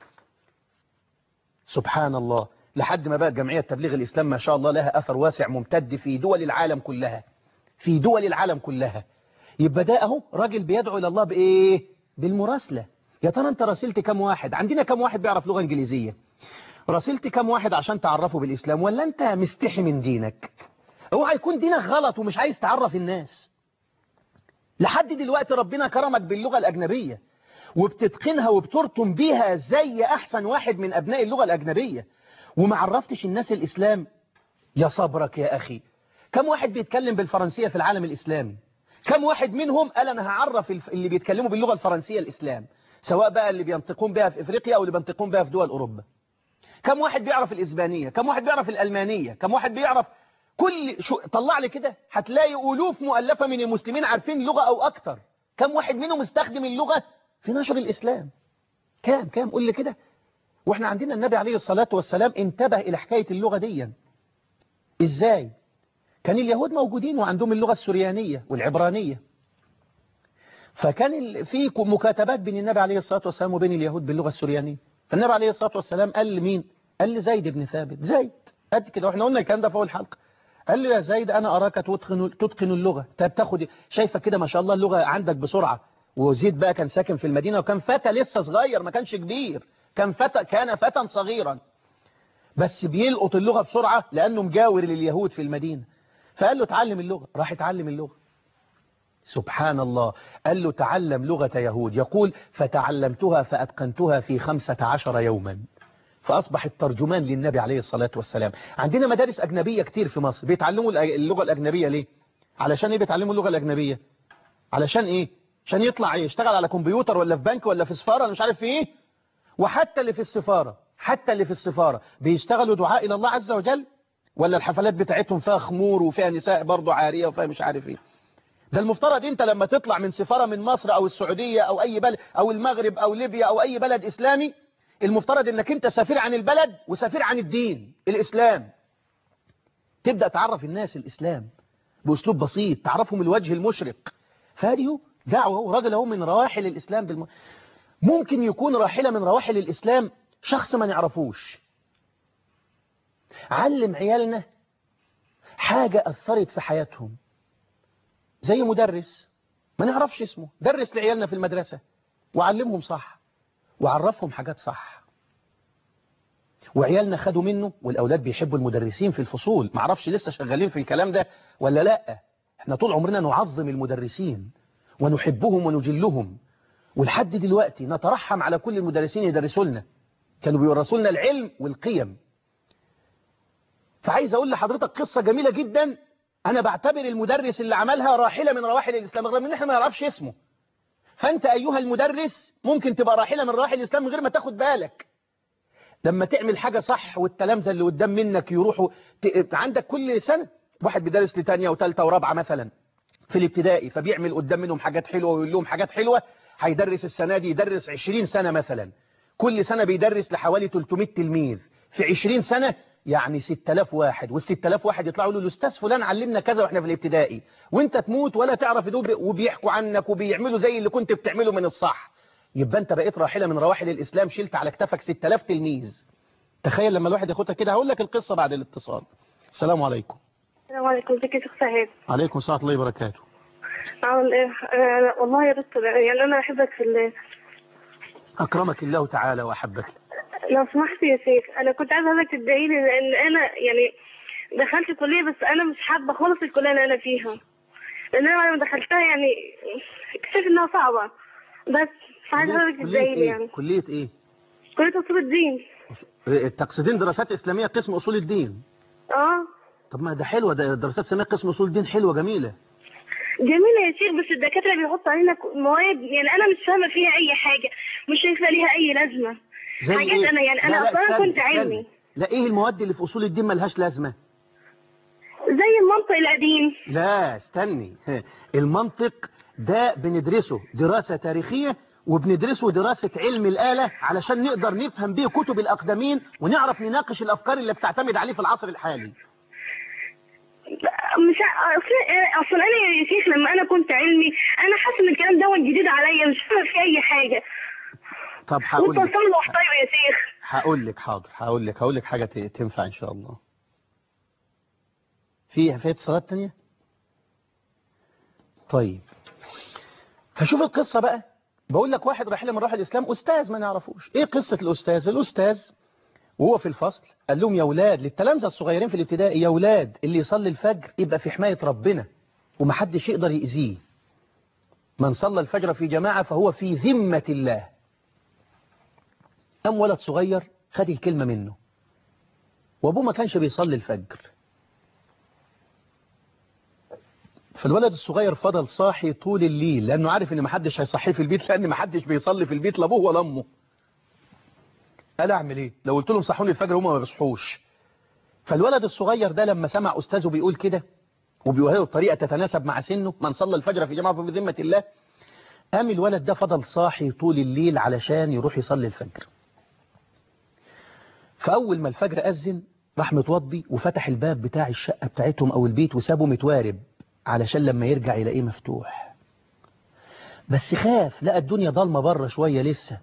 سبحان الله. لحد ما بقى جمعية تبليغ الإسلام ما شاء الله لها أثر واسع ممتد في دول العالم كلها، في دول العالم كلها. يبقى ده اهو راجل بيدعو إلى الله بإيه؟ بالمراسلة. يا ترى أنت راسلت كم واحد؟ عندنا كم واحد بيعرف لغة إنجليزية؟ راسلت كم واحد عشان تعرفه بالإسلام؟ ولا أنت مستحي من دينك؟ هو هيكون دينك غلط ومش عايز تعرف الناس. لحد دلوقتي ربنا كرمك باللغة الأجنبية وبتتقنها وبترطم بيها زي أحسن واحد من أبناء اللغة الأجنبية، وما عرفتش الناس الإسلام. يا صبرك يا أخي. كم واحد بيتكلم بالفرنسية في العالم الإسلامي؟ كم واحد منهم قال أنا هعرف اللي بيتكلموا باللغة الفرنسية الإسلام، سواء بقى اللي بينطقون بها في إفريقيا أو اللي بينطقون بها في دول أوروبا؟ كم واحد بيعرف الإسبانية؟ كم واحد بيعرف الألمانية؟ كم واحد بيعرف كل شو؟ طلع لي كده هتلاقي ألوف مؤلفة من المسلمين عارفين لغة أو أكتر. كم واحد منهم استخدم اللغة في نشر الإسلام؟ كام كام قول لي كده. واحنا عندنا النبي عليه الصلاة والسلام انتبه إلى حكاية اللغة دي. إزاي؟ كان اليهود موجودين وعندهم اللغة السريانية والعبرانية، فكان في مكاتبات بين النبي عليه الصلاة والسلام وبين اليهود باللغة السريانية. فالنبي عليه الصلاة والسلام قال لمين؟ قال لزيد بن ثابت. زيد قد كده، واحنا قلنا الكلام ده في اول حلقة. قال له يا زيد أنا أراك تتقن تتقن اللغة. طب تاخد شايفك كده ما شاء الله اللغة عندك بسرعة. وزيد بقى كان ساكن في المدينة وكان فتى لسه صغير ما كانش كبير، كان فتى كان فتى صغيرا بس بيلقط اللغة بسرعة لأنه مجاور لليهود في المدينة. فقال له تعلم اللغة. راح يتعلم اللغة. سبحان الله. قال له تعلم لغة يهود. يقول فتعلمتها فأتقنتها في خمسة عشر يوما، فأصبح الترجمان للنبي عليه الصلاة والسلام. عندنا مدارس أجنبية كتير في مصر بيتعلموا اللغة الأجنبية. ليه؟ علشان إيه بيتعلموا اللغة الأجنبية؟ علشان إيه؟ عشان يطلع يشتغل على كمبيوتر ولا في بنك ولا في سفارة ولا مش عارف في إيه. وحتى اللي في السفارة حتى اللي في السفارة بيشتغلوا دعاء إلى الله عز وجل. ولا الحفلات بتاعتهم فيها خمور وفيها نساء برضو عارية وفيها مش عارف ايه. ده المفترض انت لما تطلع من سفارة من مصر او السعودية او اي بلد او المغرب او ليبيا او اي بلد اسلامي، المفترض انك انت سفير عن البلد وسفير عن الدين الاسلام. تبدأ تعرف الناس الاسلام باسلوب بسيط، تعرفهم الوجه المشرق. فهذه دعوة وراجل اهو من رواحل الاسلام بالم... ممكن يكون راحلة من رواحل الاسلام شخص ما نعرفوش. علم عيالنا حاجة أثرت في حياتهم، زي مدرس ما نعرفش اسمه درس لعيالنا في المدرسة وعلمهم صح وعرفهم حاجات صح، وعيالنا خدوا منه. والأولاد بيحبوا المدرسين في الفصول، ما اعرفش لسه شغالين في الكلام ده ولا لا. احنا طول عمرنا نعظم المدرسين ونحبهم ونجلهم، ولحد دلوقتي نترحم على كل المدرسين يدرسوا لنا، كانوا بيورثوا لنا العلم والقيم. فعايز أقول لحضرتك قصة جميلة جدا، أنا بعتبر المدرس اللي عملها راحلة من رواحل الإسلام رغم إن إحنا ما نعرفش اسمه. فأنت أيها المدرس ممكن تبقى راحلة من رواحل الإسلام من غير ما تاخد بالك. لما تعمل حاجة صح والتلامذة اللي قدام منك يروحوا ت... عندك كل سنة واحد بيدرس لتانية وتالتة ورابعة مثلا في الابتدائي، فبيعمل قدام منهم حاجات حلوة ويقول لهم حاجات حلوة. هيدرس السنة دي يدرس عشرين سنة مثلا، كل سنة بيدرس لحوالي ثلاثمائة تلميذ في عشرين سنة، يعني ستة آلاف واحد، والستة آلاف واحد يطلعوا له الأستاذ فلان علمنا كذا وإحنا في الابتدائي، وإنت تموت ولا تعرف دول، وبيحكوا عنك وبيعملوا زي اللي كنت بتعمله من الصح. يبقى أنت بقيت راحلة من رواحل الإسلام، شلت على كتفك ستة آلاف تلميذ. تخيل لما الواحد ياخدها كده. هقول لك القصة بعد الاتصال. السلام عليكم. السلام عليكم، ازيك يا شيخ سعيد؟ عليكم السلام ورحمة الله وبركاته. عامل ايه؟ آه والله يا دكتور، يعني انا احبك في الله. أكرمك الله تعالى وأحبك. لو سمحت يا شيخ، انا كنت عايزه حضرتك تدعي لي، لان انا يعني دخلت كليه بس انا مش حابه خالص الكليه اللي انا فيها، لان انا لما دخلتها يعني اكتشفت انها صعبه، بس فعايزه حضرتك تدعي لي. يعني كلية ايه؟ كليه اصول الدين. تقصدين دراسات إسلامية قسم أصول الدين؟ اه. طب ما ده حلوة، ده دراسات إسلامية قسم أصول الدين حلوة جميلة. جميلة يا شيخ، بس الدكاترة بيحطوا علينا مواد يعني أنا مش فاهمة فيها أي حاجة، مش شايفة ليها أي لازمة. حاجات إيه؟ أنا يعني أنا أصلا كنت علمي. لا إيه المواد اللي في أصول الدين ملهاش لازمة؟ زي المنطق القديم. لا استني، المنطق ده بندرسه دراسة تاريخية، وبندرسه دراسة علم الآلة علشان نقدر نفهم بيه كتب الأقدمين ونعرف نناقش الأفكار اللي بتعتمد عليه في العصر الحالي. مش اصل اصل انا يا شيخ لما انا كنت علمي انا حاسه ان الكلام ده جديد عليا، مش فاهمه فيه اي حاجه. طب هقول لك يا شيخ هقول لك حاضر هقول لك هقول لك حاجه تنفع ان شاء الله. في في اتصالات ثانيه؟ طيب فشوف القصه بقى. بقول لك واحد راح من راحل الاسلام استاذ ما نعرفوش. ايه قصه الاستاذ؟ الاستاذ وهو في الفصل قال لهم يا اولاد، للتلامذه الصغيرين في الابتدائي، يا اولاد اللي يصلي الفجر يبقى في حمايه ربنا ومحدش يقدر يأذيه. من صلى الفجر في جماعه فهو في ذمه الله. قام ولد صغير خد الكلمه منه، وابوه ما كانش بيصلي الفجر، فالولد الصغير فضل صاحي طول الليل لانه عارف ان محدش هيصحيه في البيت، لان محدش بيصلي في البيت لا ابوه ولا امه. قال اعمل ايه؟ لو قلت لهم صحوني الفجر هم ما بيصحوش. فالولد الصغير ده لما سمع استاذه بيقول كده وبيقولها له بطريقه تتناسب مع سنه، من صلى الفجر في جماعه ففي ذمه الله، قام الولد ده فضل صاحي طول الليل علشان يروح يصلي الفجر. فاول ما الفجر اذن راح متوضي وفتح الباب بتاع الشقه بتاعتهم او البيت وسابه متوارب علشان لما يرجع يلاقيه مفتوح. بس خاف، لقى الدنيا ضلمه بره شويه لسه،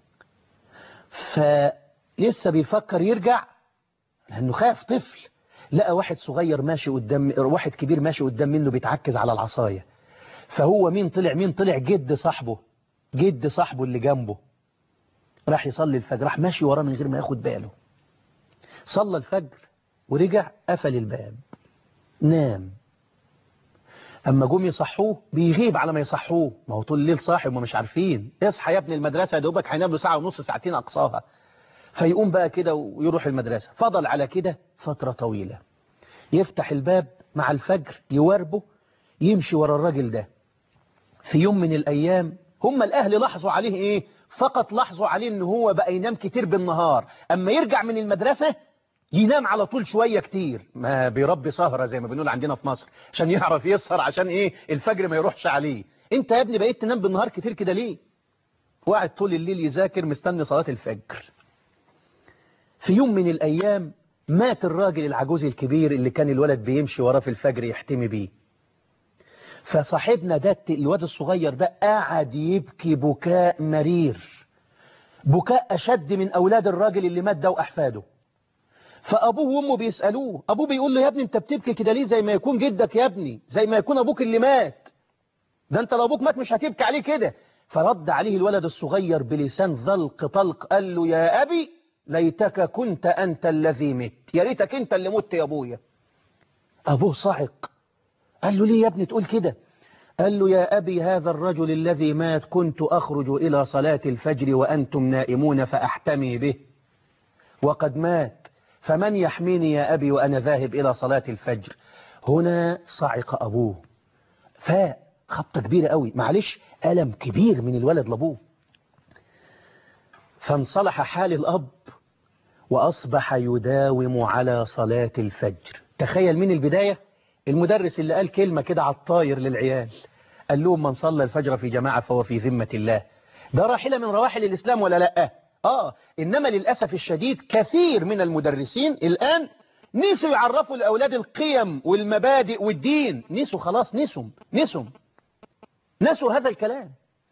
فلسه بيفكر يرجع لانه خاف. طفل لقى واحد صغير ماشي قدام، واحد كبير ماشي قدام منه بيتعكز على العصايه. فهو مين طلع؟ مين طلع؟ جد صاحبه، جد صاحبه اللي جنبه. راح يصلي الفجر، راح ماشي وراه من غير ما ياخد باله. صلى الفجر ورجع قفل الباب نام. اما جم يصحوه بيغيب على ما يصحوه، ما هو طول الليل صاحي وما مش عارفين. اصحى يا ابن المدرسه، يا دوبك هينام له ساعه ونص ساعتين اقصاها. فيقوم بقى كده ويروح المدرسه. فضل على كده فتره طويله، يفتح الباب مع الفجر يواربه يمشي ورا الراجل ده. في يوم من الايام هم الاهل لاحظوا عليه ايه؟ فقط لاحظوا عليه ان هو بقى ينام كتير بالنهار، اما يرجع من المدرسه ينام على طول شوية كتير، ما بيربي سهرة زي ما بنقول عندنا في مصر عشان يعرف يسهر، عشان ايه الفجر ما يروحش عليه. انت يا ابني بقيت تنام بالنهار كتير كده ليه؟ وقعد طول الليل يذاكر مستني صلاة الفجر. في يوم من الأيام مات الراجل العجوز الكبير اللي كان الولد بيمشي وراه في الفجر يحتمي بيه. فصاحبنا ده الواد الصغير ده قعد يبكي بكاء مرير، بكاء أشد من أولاد الراجل اللي مات ده وأحفاده. فأبوه وأمه بيسألوه، أبوه بيقول له يا ابني أنت بتبكي كده ليه؟ زي ما يكون جدك يا ابني، زي ما يكون أبوك اللي مات، ده أنت لو أبوك مات مش هتبكي عليه كده. فرد عليه الولد الصغير بلسان ذلق طلق، قال له يا أبي ليتك كنت أنت الذي مت، يا ريتك أنت اللي مت يا أبويا. أبوه صعق، قال له ليه يا ابني تقول كده؟ قال له يا أبي هذا الرجل الذي مات كنت أخرج إلى صلاة الفجر وأنتم نائمون فأحتمي به، وقد مات، فمن يحميني يا أبي وأنا ذاهب إلى صلاة الفجر؟ هنا صعق أبوه، فاء خبطة كبيرة قوي، معلش ألم كبير من الولد لأبوه. فانصلح حال الأب وأصبح يداوم على صلاة الفجر. تخيل من البداية المدرس اللي قال كلمة كده على الطاير للعيال، قال لهم من صلى الفجر في جماعة فهو في ذمة الله. ده راحلة من رواحل الإسلام ولا لأ؟ آه. إنما للأسف الشديد كثير من المدرسين الآن نسوا يعرفوا الأولاد القيم والمبادئ والدين، نسوا خلاص، نسوا نسوا نسوا هذا الكلام.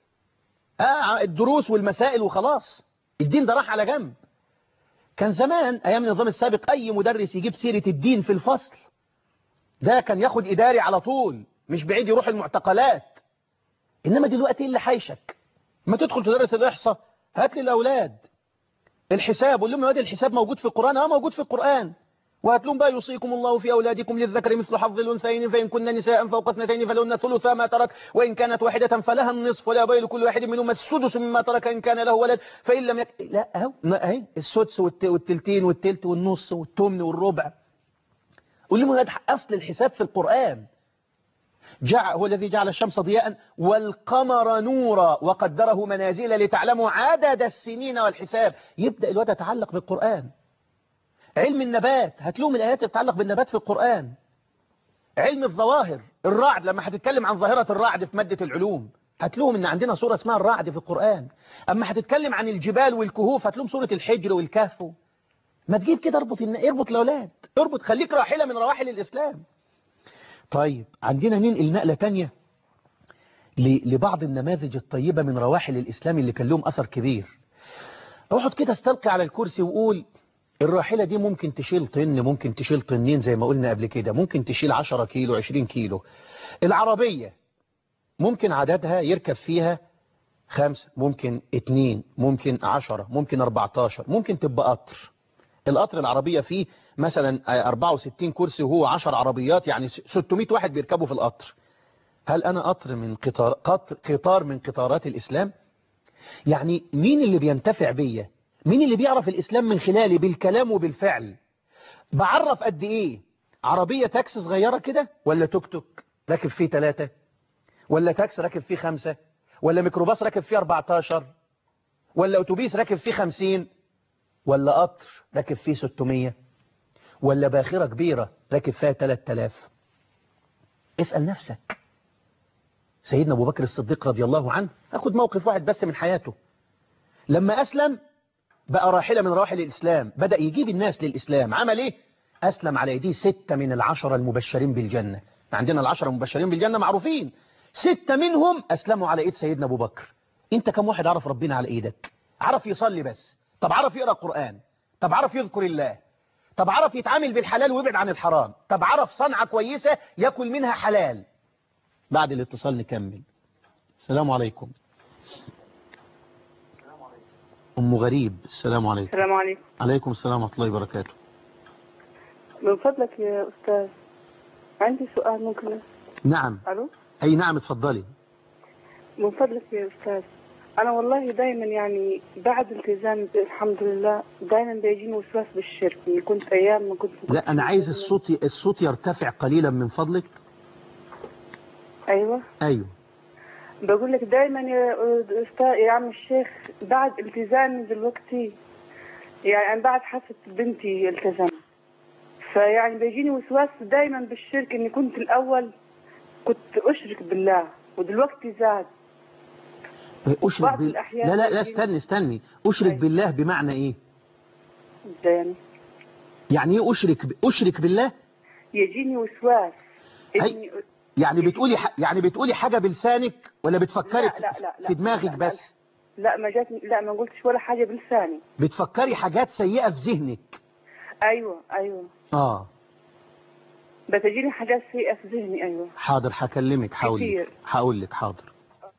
آه الدروس والمسائل وخلاص، الدين ده راح على جنب. كان زمان أيام النظام السابق أي مدرس يجيب سيرة الدين في الفصل ده كان ياخد إداري على طول، مش بعيد يروح المعتقلات. إنما دلوقتي اللي حيشك ما تدخل تدرس الإحصاء، هات لي الأولاد الحساب، قول لهم يا واد الحساب موجود في القرآن، اه موجود في القرآن، وهات لهم بقى يوصيكم الله في أولادكم للذكر مثل حظ الأنثيين فإن كن نساء فوق اثنتين فلهن ثلث ما ترك وإن كانت واحدة فلها النصف ولا يبين لكل واحد منهما السدس مما ترك إن كان له ولد فإن لم يك... لا اهو اهي السدس والت... والتلتين والتلت والنص والثمن والربع. قول لهم أصل الحساب في القرآن. جع هو الذي جعل الشمس ضياء والقمر نورا وقدره منازل لتعلموا عدد السنين والحساب. يبدأ الوقت يتعلق بالقرآن. علم النبات هتلوم الآيات تتعلق بالنبات في القرآن. علم الظواهر، الرعد لما هتتكلم عن ظاهرة الرعد في مادة العلوم هتلوم ان عندنا سورة اسمها الرعد في القرآن. اما هتتكلم عن الجبال والكهوف هتلوم سورة الحجر والكهف. ما تجيب كده اربط اربط الاولاد، اربط، خليك راحلة من رواحل الإسلام. طيب عندنا ننقل نقلة تانية لبعض النماذج الطيبة من رواحل الإسلام اللي كان لهم أثر كبير. اقعد كده استلقي على الكرسي وقول الراحلة دي ممكن تشيل طن، ممكن تشيل طنين زي ما قلنا قبل كده، ممكن تشيل عشرة كيلو عشرين كيلو. العربية ممكن عددها يركب فيها خمسة، ممكن اتنين، ممكن عشرة، ممكن اربعتاشر، ممكن تبقى قطر. القطر العربية فيه مثلا اربعة وستين كرسي وهو عشر عربيات، يعني ستمائة واحد بيركبوا في القطر. هل أنا قطر من قطار, قطر قطار من قطارات الإسلام؟ يعني مين اللي بينتفع بيا؟ مين اللي بيعرف الإسلام من خلالي بالكلام وبالفعل؟ بعرف قد إيه؟ عربية تاكسي صغيرة كده، ولا توك توك راكب فيه ثلاثة، ولا تاكسي راكب فيه خمسة، ولا ميكروباص راكب فيه اربعتاشر، ولا أتوبيس راكب فيه خمسين، ولا قطر راكب فيه ستمائة، ولا باخرة كبيرة راكب فيها ثلاثة آلاف؟ اسأل نفسك. سيدنا أبو بكر الصديق رضي الله عنه، أخذ موقف واحد بس من حياته. لما أسلم بقى راحلة من رواحل الإسلام، بدأ يجيب الناس للإسلام. عمل إيه؟ أسلم على يديه ستة من العشرة المبشرين بالجنة. عندنا العشرة المبشرين بالجنة معروفين، ستة منهم أسلموا على إيد سيدنا أبو بكر. أنت كم واحد عرف ربنا على إيدك؟ عرف يصلي بس؟ طب عرف يقرأ القرآن؟ طب عرف يذكر الله؟ طب عرف يتعامل بالحلال ويبعد عن الحرام؟ طب عرف صنعة كويسة يأكل منها حلال؟ بعد الاتصال نكمل. السلام عليكم. أم غريب، السلام عليكم. السلام عليكم. عليكم السلام ورحمة الله وبركاته. من فضلك يا أستاذ عندي سؤال ممكن؟ نعم. ألو. أي نعم اتفضلي. من فضلك يا أستاذ، أنا والله دايما يعني بعد التزام الحمد لله دايما بيجيني وسواس بالشرك. كنت أيام ما كنت لا أنا عايز الصوت الصوت يرتفع قليلا من فضلك. أيوة أيوه. بقول لك دايما يا أستاذ يا عم الشيخ بعد التزامي دلوقتي، يعني بعد حفظ بنتي التزام فيعني بيجيني وسواس دايما بالشرك، اني كنت الاول كنت اشرك بالله ودلوقتي زاد. اشرك بعض بال... الأحيان لا لا لا بيجيني- استني استني اشرك أيوة. بالله بمعنى ايه؟ ازاي يعني؟ يعني ايه اشرك ب... اشرك بالله؟ يجيني وسواس أي... اني يعني يجيني بتقولي ح... يعني بتقولي حاجة بلسانك ولا بتفكري لا في... لا لا لا في دماغك لا لا, بس؟ لا ما جاتني، لا ما قلتش ولا حاجه بلساني. بتفكري حاجات سيئة في ذهنك. ايوه ايوه اه بتجيني حاجات سيئه في ذهني. ايوه حاضر هكلمك هقول لك كتير. هقول لك حاضر.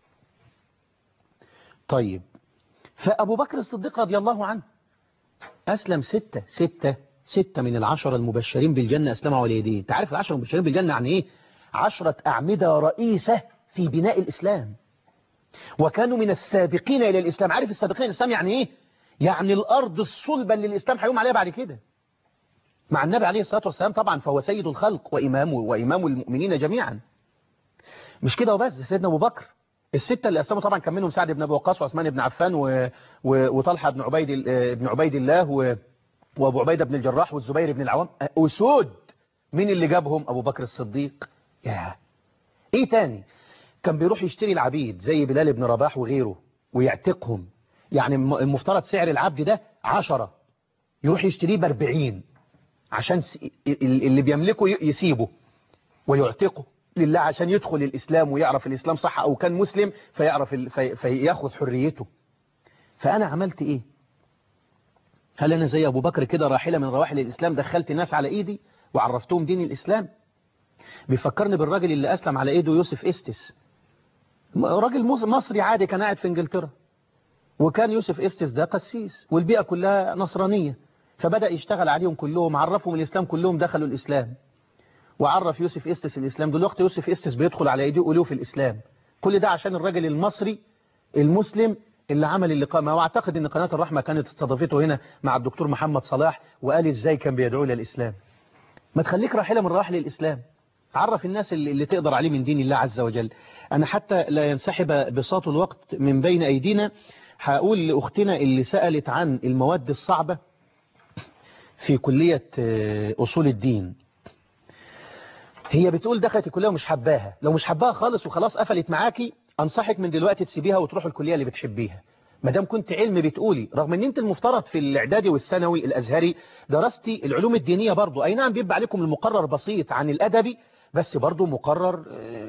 طيب فأبو بكر الصديق رضي الله عنه أسلم ستة ستة ستة من العشرة المبشرين بالجنة أسلموا على يديه. أنت عارف العشرة المبشرين بالجنة يعني إيه؟ عشرة أعمدة رئيسة في بناء الإسلام، وكانوا من السابقين إلى الإسلام. عارف السابقين إلى الإسلام يعني إيه؟ يعني الأرض الصلبة اللي الإسلام هيقوم عليها بعد كده مع النبي عليه الصلاة والسلام طبعا، فهو سيد الخلق وإمامه وإمام المؤمنين جميعا. مش كده وبس، سيدنا أبو بكر الستة اللي أسلموا طبعا كان منهم سعد بن أبي وقاص وعثمان بن عفان و... و... وطلحة بن عبيد ال... بن عبيد الله و... وأبو عبيدة بن الجراح والزبير بن العوام. أسود. مين اللي جابهم؟ أبو بكر الصديق. ياه إيه تاني؟ كان بيروح يشتري العبيد زي بلال بن رباح وغيره ويعتقهم. يعني المفترض سعر العبد ده عشرة، يروح يشتريه باربعين عشان اللي بيملكه يسيبه ويعتقه لله عشان يدخل الإسلام ويعرف الإسلام صح، أو كان مسلم فيعرف في فياخذ حريته. فأنا عملت إيه؟ هل أنا زي أبو بكر كده راحلة من رواحل الإسلام دخلت ناس على إيدي وعرفتهم دين الإسلام؟ بيفكرني بالراجل اللي أسلم على إيده يوسف إستس، راجل مصري عادي كان قاعد في إنجلترا، وكان يوسف إستس ده قسيس والبيئة كلها نصرانية، فبدأ يشتغل عليهم كلهم، عرفهم الإسلام كلهم دخلوا الإسلام، وعرف يوسف إستس الإسلام. دلوقتي يوسف إستس بيدخل على ايديه ألوف الإسلام. كل ده عشان الراجل المصري المسلم اللي عمل الإقامة. واعتقد ان قناة الرحمة كانت استضافته هنا مع الدكتور محمد صلاح وقال ازاي كان بيدعو للإسلام. ما تخليك راحلة من رواحل الإسلام، عرف الناس اللي, اللي تقدر عليه من دين الله عز وجل. أنا حتى لا ينسحب بساط الوقت من بين أيدينا هقول لأختنا اللي سألت عن المواد الصعبة في كلية أصول الدين. هي بتقول دخلت الكلية ومش حباها. لو مش حباها خالص وخلاص قفلت معاكي أنصحك من دلوقتي تسيبيها وتروح الكلية اللي بتحبيها. ما دام كنت علم بتقولي، رغم ان انت المفترض في الاعدادي والثانوي الازهري درستي العلوم الدينية برضو، اي نعم بيبقى عليكم المقرر بسيط عن الادبي بس برضو مقرر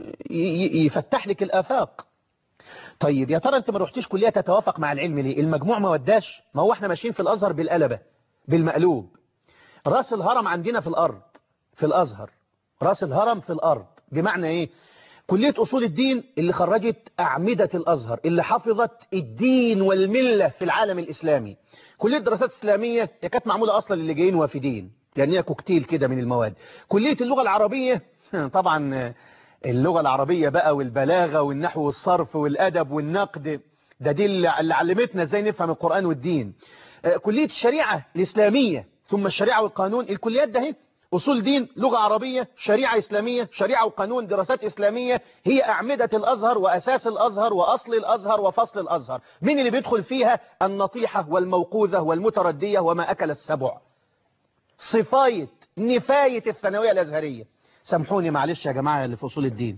يفتح لك الافاق. طيب يا ترى انت ما رحتيش كلية تتوافق مع العلم ليه؟ المجموع ما وداش؟ ما هو احنا ماشيين في الازهر بالقلبة بالمقلوب. راس الهرم عندنا في الارض في الازهر، راس الهرم في الارض بمعنى ايه؟ كلية أصول الدين اللي خرجت أعمدة الأزهر اللي حفظت الدين والملة في العالم الإسلامي. كلية دراسات إسلامية هي كانت معمولة أصلا اللي جايين وافدين، يعني هي كوكتيل كده من المواد. كلية اللغة العربية طبعا اللغة العربية بقى والبلاغة والنحو والصرف والأدب والنقد، ده دي اللي علمتنا ازاي نفهم القرآن والدين. كلية الشريعة الإسلامية ثم الشريعة والقانون، الكليات ده هي أصول دين، لغة عربية، شريعة إسلامية، شريعة وقانون، دراسات إسلامية، هي أعمدة الأزهر وأساس الأزهر وأصل الأزهر وفصل الأزهر. مين اللي بيدخل فيها؟ النطيحة والموقوذة والمتردية وما أكل السبع. صفاية نفاية الثانوية الأزهرية. سامحوني معلش يا جماعة اللي في أصول الدين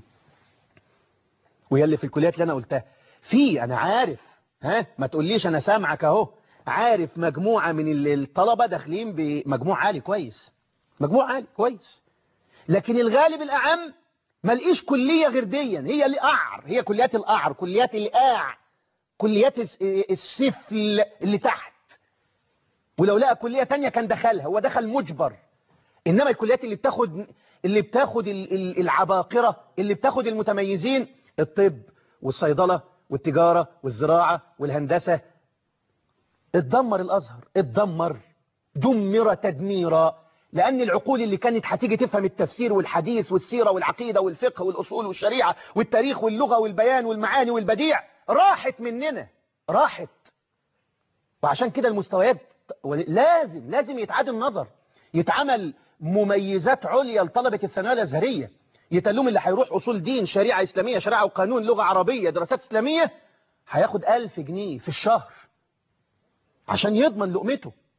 ويا اللي في الكليات اللي أنا قلتها، في أنا عارف، ها ما تقوليش أنا سامعك أهو، عارف مجموعة من الطلبة داخلين بمجموع عالي كويس، مجموع عالي كويس، لكن الغالب الأعم ما لقيش كلية غير ديا، هي الأعر، هي كليات الأعر، كليات الآع، كليات السفل اللي تحت. ولو لقى كلية تانية كان دخلها، هو دخل مجبر. إنما الكليات اللي بتاخد اللي بتاخد العباقرة، اللي بتاخد المتميزين، الطب والصيدلة والتجارة والزراعة والهندسة. اتدمر الأزهر، اتدمر، دمر تدميرا، لأن العقول اللي كانت هتيجي تفهم التفسير والحديث والسيرة والعقيدة والفقه والأصول والشريعة والتاريخ واللغة والبيان والمعاني والبديع راحت مننا، راحت. وعشان كده المستويات لازم لازم يتعاد النظر، يتعمل مميزات عليا لطلبة الثانوية الأزهرية، يتلوم اللي هيروح أصول دين، شريعة إسلامية، شريعة وقانون، لغة عربية، دراسات إسلامية، هياخد ألف جنيه في الشهر عشان يضمن لقمته.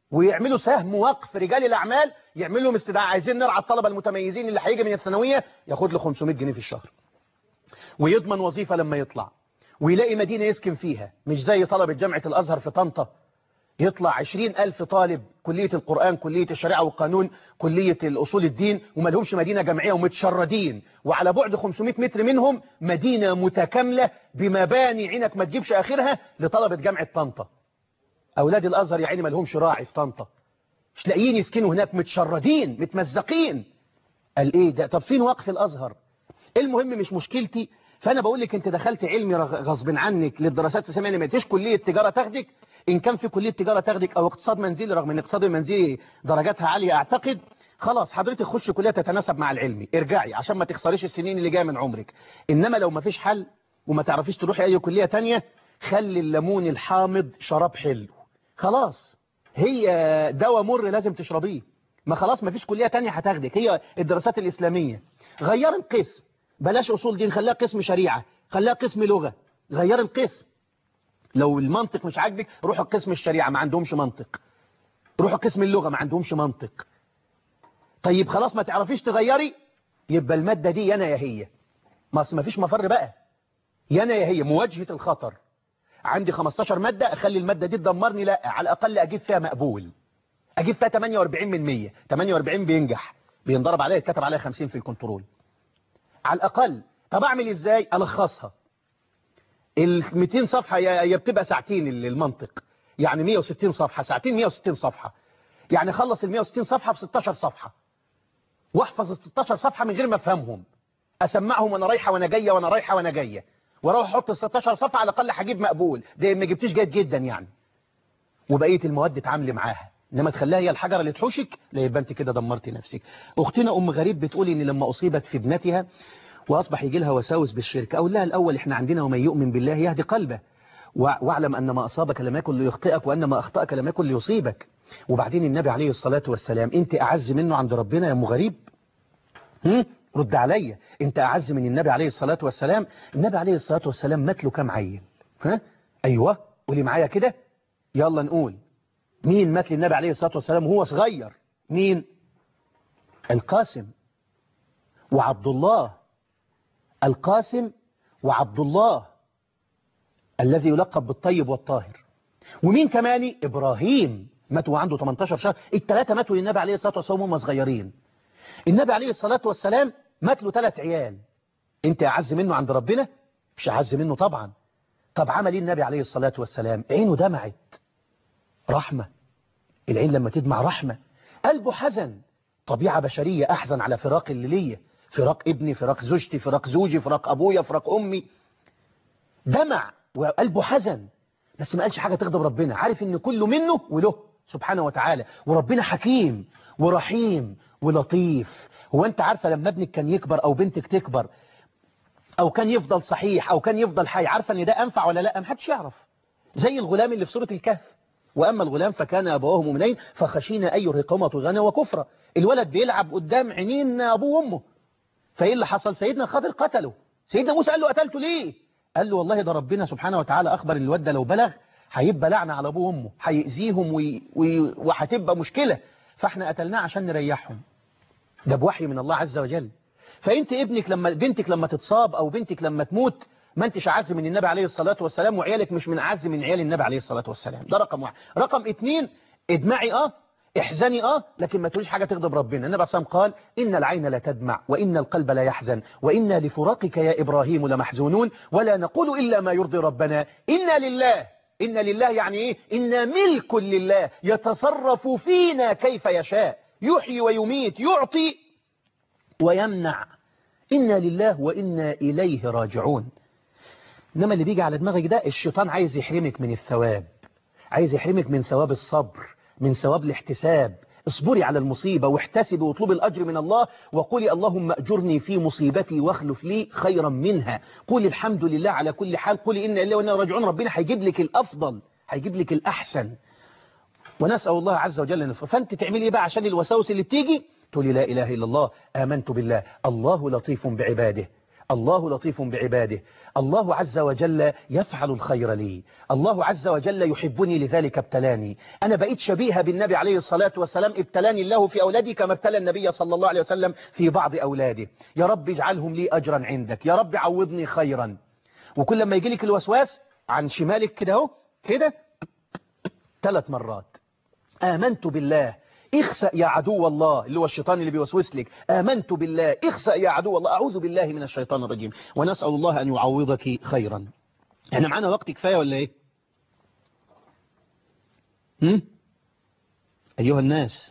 ويعملوا سهم وقف رجال الأعمال، يعملوا لهم استدعاء، عايزين نرعى الطلبة المتميزين اللي هيجي من الثانوية، ياخد له خمسمائة جنيه في الشهر، ويضمن وظيفة لما يطلع، ويلاقي مدينة يسكن فيها، مش زي طلبة جامعة الأزهر في طنطا يطلع عشرين ألف طالب كلية القرآن، كلية الشريعة والقانون، كلية الأصول الدين، وما لهمش مدينة جامعية ومتشردين، وعلى بعد خمسمائة متر منهم مدينة متكاملة بمباني عينك ما تجيبش آخرها لطلبة جامعة طنطا. أولاد الأزهر يا عيني ما لهمش راعي في طنطا، مش لاقيين يسكنوا هناك، متشردين متمزقين. قال إيه ده؟ طب فين وقف الأزهر؟ المهم مش مشكلتي. فأنا بقول لك أنت دخلت علمي غصب عنك للدراسات الإسلامية، ما تيجي كلية تجارة تاخدك، إن كان في كلية تجارة تاخدك أو اقتصاد منزلي، رغم أن اقتصاد المنزلي درجاتها عالية أعتقد، خلاص حضرتك خش كلية تتناسب مع العلمي، ارجعي عشان ما تخسريش السنين اللي جايه من عمرك. إنما لو ما فيش حل وما تعرفيش تروحي أي كلية تانية، خلي الليمون الحامض شراب حلو، خلاص هي دواء مر لازم تشربيه. ما خلاص ما فيش كلية تانية هتاخدك، هي الدراسات الإسلامية. غير القسم، بلاش أصول دين، خليها قسم شريعة، خليها قسم لغة، غير القسم. لو المنطق مش عاجبك روحوا قسم الشريعة، ما عندهمش منطق. روحوا قسم اللغة، ما عندهمش منطق. طيب خلاص ما تعرفيش تغيري، يبقى المادة دي يانا يا هي، ما فيش مفر بقى، يانا يا هي، مواجهة الخطر. عندي خمستاشر مادة، أخلي المادة دي تدمرني؟ لا، على الأقل أجيب فيها مقبول، أجيب فيها ثمانية وأربعين من مية، ثمانية وأربعين بينجح، بينضرب عليها يتكتب عليها خمسين في الكنترول على الأقل. طب أعمل إزاي؟ ألخصها. ال مئتين صفحة يا بتبقى ساعتين المنطق، يعني مئة وستين صفحة، ساعتين مئة وستين صفحة، يعني خلص ال مئة وستين صفحة في ستاشر صفحة، واحفظ ال ستاشر صفحة من غير ما افهمهم، اسمعهم وانا رايحة وانا جاية وانا رايحة وانا جاية، واروح احط ال ستاشر صفحة، على الاقل هجيب مقبول، ده ما جبتيش جيد جدا يعني، وبقية المواد اتعاملي معاها. انما تخليها هي الحجرة اللي تحوشك، لا يبقى انت كده دمرتي نفسك. اختنا ام غريب بتقولي ان لما اصيبت في ابنتها واصبح يجي لها وساوس بالشرك، اقول لها الاول احنا عندنا ومن يؤمن بالله يهدي قلبه، واعلم ان ما اصابك لم يكن ليخطئك وان ما اخطأك لم يكن ليصيبك. وبعدين النبي عليه الصلاة والسلام انت اعز منه عند ربنا يا ام غريب؟ هم؟ رد عليا، انت اعز من النبي عليه الصلاة والسلام؟ النبي عليه الصلاة والسلام مات له كام عيل؟ ها؟ ايوه قولي معايا كده، يلا نقول مين مات للنبي عليه الصلاة والسلام وهو صغير؟ مين؟ القاسم وعبد الله، القاسم وعبد الله الذي يلقب بالطيب والطاهر. ومين كمان؟ إبراهيم، ماتوا عنده تمنتاشر شهر، الثلاثة ماتوا للنبي عليه الصلاة والسلام وهم صغيرين. النبي عليه الصلاة والسلام مات له ثلاث عيال، انت أعز منه عند ربنا؟ مش أعز منه طبعا. طب عمل ايه النبي عليه الصلاة والسلام؟ عينه دمعت رحمة، العين لما تدمع رحمة. قلبه حزن، طبيعة بشرية، أحزن على فراق اللي ليا، فراق ابني، فراق زوجتي، فراق زوجي، فراق أبويا، فراق أمي. دمع وقلبه حزن، بس ما قالش حاجة تغضب ربنا، عارف ان كله منه وله سبحانه وتعالى، وربنا حكيم ورحيم ولطيف. هو انت عارفة لما ابنك كان يكبر او بنتك تكبر او كان يفضل صحيح او كان يفضل حي، عارفة ان ده انفع ولا لا؟ محدش يعرف. زي الغلام اللي في سورة الكهف، واما الغلام فكان ابواه مؤمنين فخشينا ان يرهقهما طغيانا وكفرا. الولد بيلعب قدام عينين ابوه وامه، فايه اللي حصل؟ سيدنا خضر قتله. سيدنا موسى قال له قتلته ليه؟ قال له والله ده ربنا سبحانه وتعالى أخبر الواد ده لو بلغ هيبقى لعنة على أبوه وأمه، هيأذيهم وي... وي... وهتبقى مشكلة، فاحنا قتلناه عشان نريحهم. ده بوحي من الله عز وجل. فأنت ابنك لما بنتك لما تتصاب أو بنتك لما تموت، ما انتش أعز من النبي عليه الصلاة والسلام، وعيالك مش من أعز من عيال النبي عليه الصلاة والسلام. ده رقم واحد. رقم اتنين، ادمعي اه احزني اه لكن ما تقوليش حاجة تغضب ربنا. النبي عليه قال إن العين لا تدمع وإن القلب لا يحزن وإنا لفراقك يا إبراهيم لمحزونون ولا نقول إلا ما يرضي ربنا إنا لله. إنا لله يعني إيه؟ إنا ملك لله يتصرف فينا كيف يشاء، يحيي ويميت، يعطي ويمنع. إنا لله وإنا إليه راجعون. إنما اللي بيجي على دماغك ده الشيطان عايز يحرمك من الثواب، عايز يحرمك من ثواب الصبر، من ثواب الاحتساب. اصبري على المصيبة واحتسبي واطلبي الأجر من الله، وقولي اللهم أجرني في مصيبتي واخلف لي خيرا منها. قولي الحمد لله على كل حال، قولي إنا لله وإنا راجعون. ربنا هيجيب لك الأفضل، هيجيب لك الأحسن، ونسأل الله عز وجل أن يغفر. فأنت تعملي إيه بقى عشان الوساوس اللي بتيجي؟ تقولي لا إله إلا الله، آمنت بالله، الله لطيف بعباده، الله لطيف بعباده، الله عز وجل يفعل الخير لي، الله عز وجل يحبني لذلك ابتلاني. أنا بقيت شبيهة بالنبي عليه الصلاة والسلام، ابتلاني الله في أولادي كما ابتلى النبي صلى الله عليه وسلم في بعض أولاده. يا رب اجعلهم لي أجرا عندك، يا رب عوضني خيرا. وكل ما يجي لك الوسواس عن شمالك كده اهو كده ثلاث مرات، آمنت بالله اخسأ يا عدو الله، اللي هو الشيطان اللي بيوسوس لك، آمنت بالله اخسأ يا عدو الله، أعوذ بالله من الشيطان الرجيم، ونسأل الله أن يعوضك خيرا. احنا معانا وقت كفاية ولا ايه؟ هم؟ أيها الناس،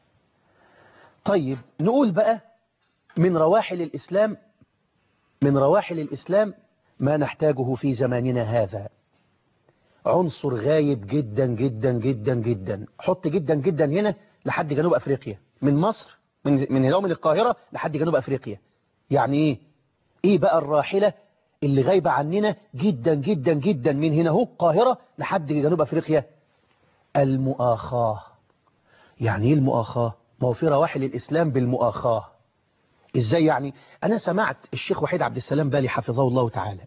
طيب نقول بقى من رواحل الإسلام، من رواحل الإسلام ما نحتاجه في زماننا هذا، عنصر غايب جدا جدا جدا جدا. حط جدا جدا هنا لحد جنوب أفريقيا، من مصر من من هنا من القاهرة لحد جنوب أفريقيا. يعني إيه؟ إيه بقى الراحلة اللي غايبة عننا جدا جدا جدا من هنا هو القاهرة لحد جنوب أفريقيا؟ المؤاخاة. يعني إيه المؤاخاة؟ ما هو في رواحل الإسلام بالمؤاخاة. إزاي يعني؟ أنا سمعت الشيخ وحيد عبد السلام بالي حفظه الله تعالى،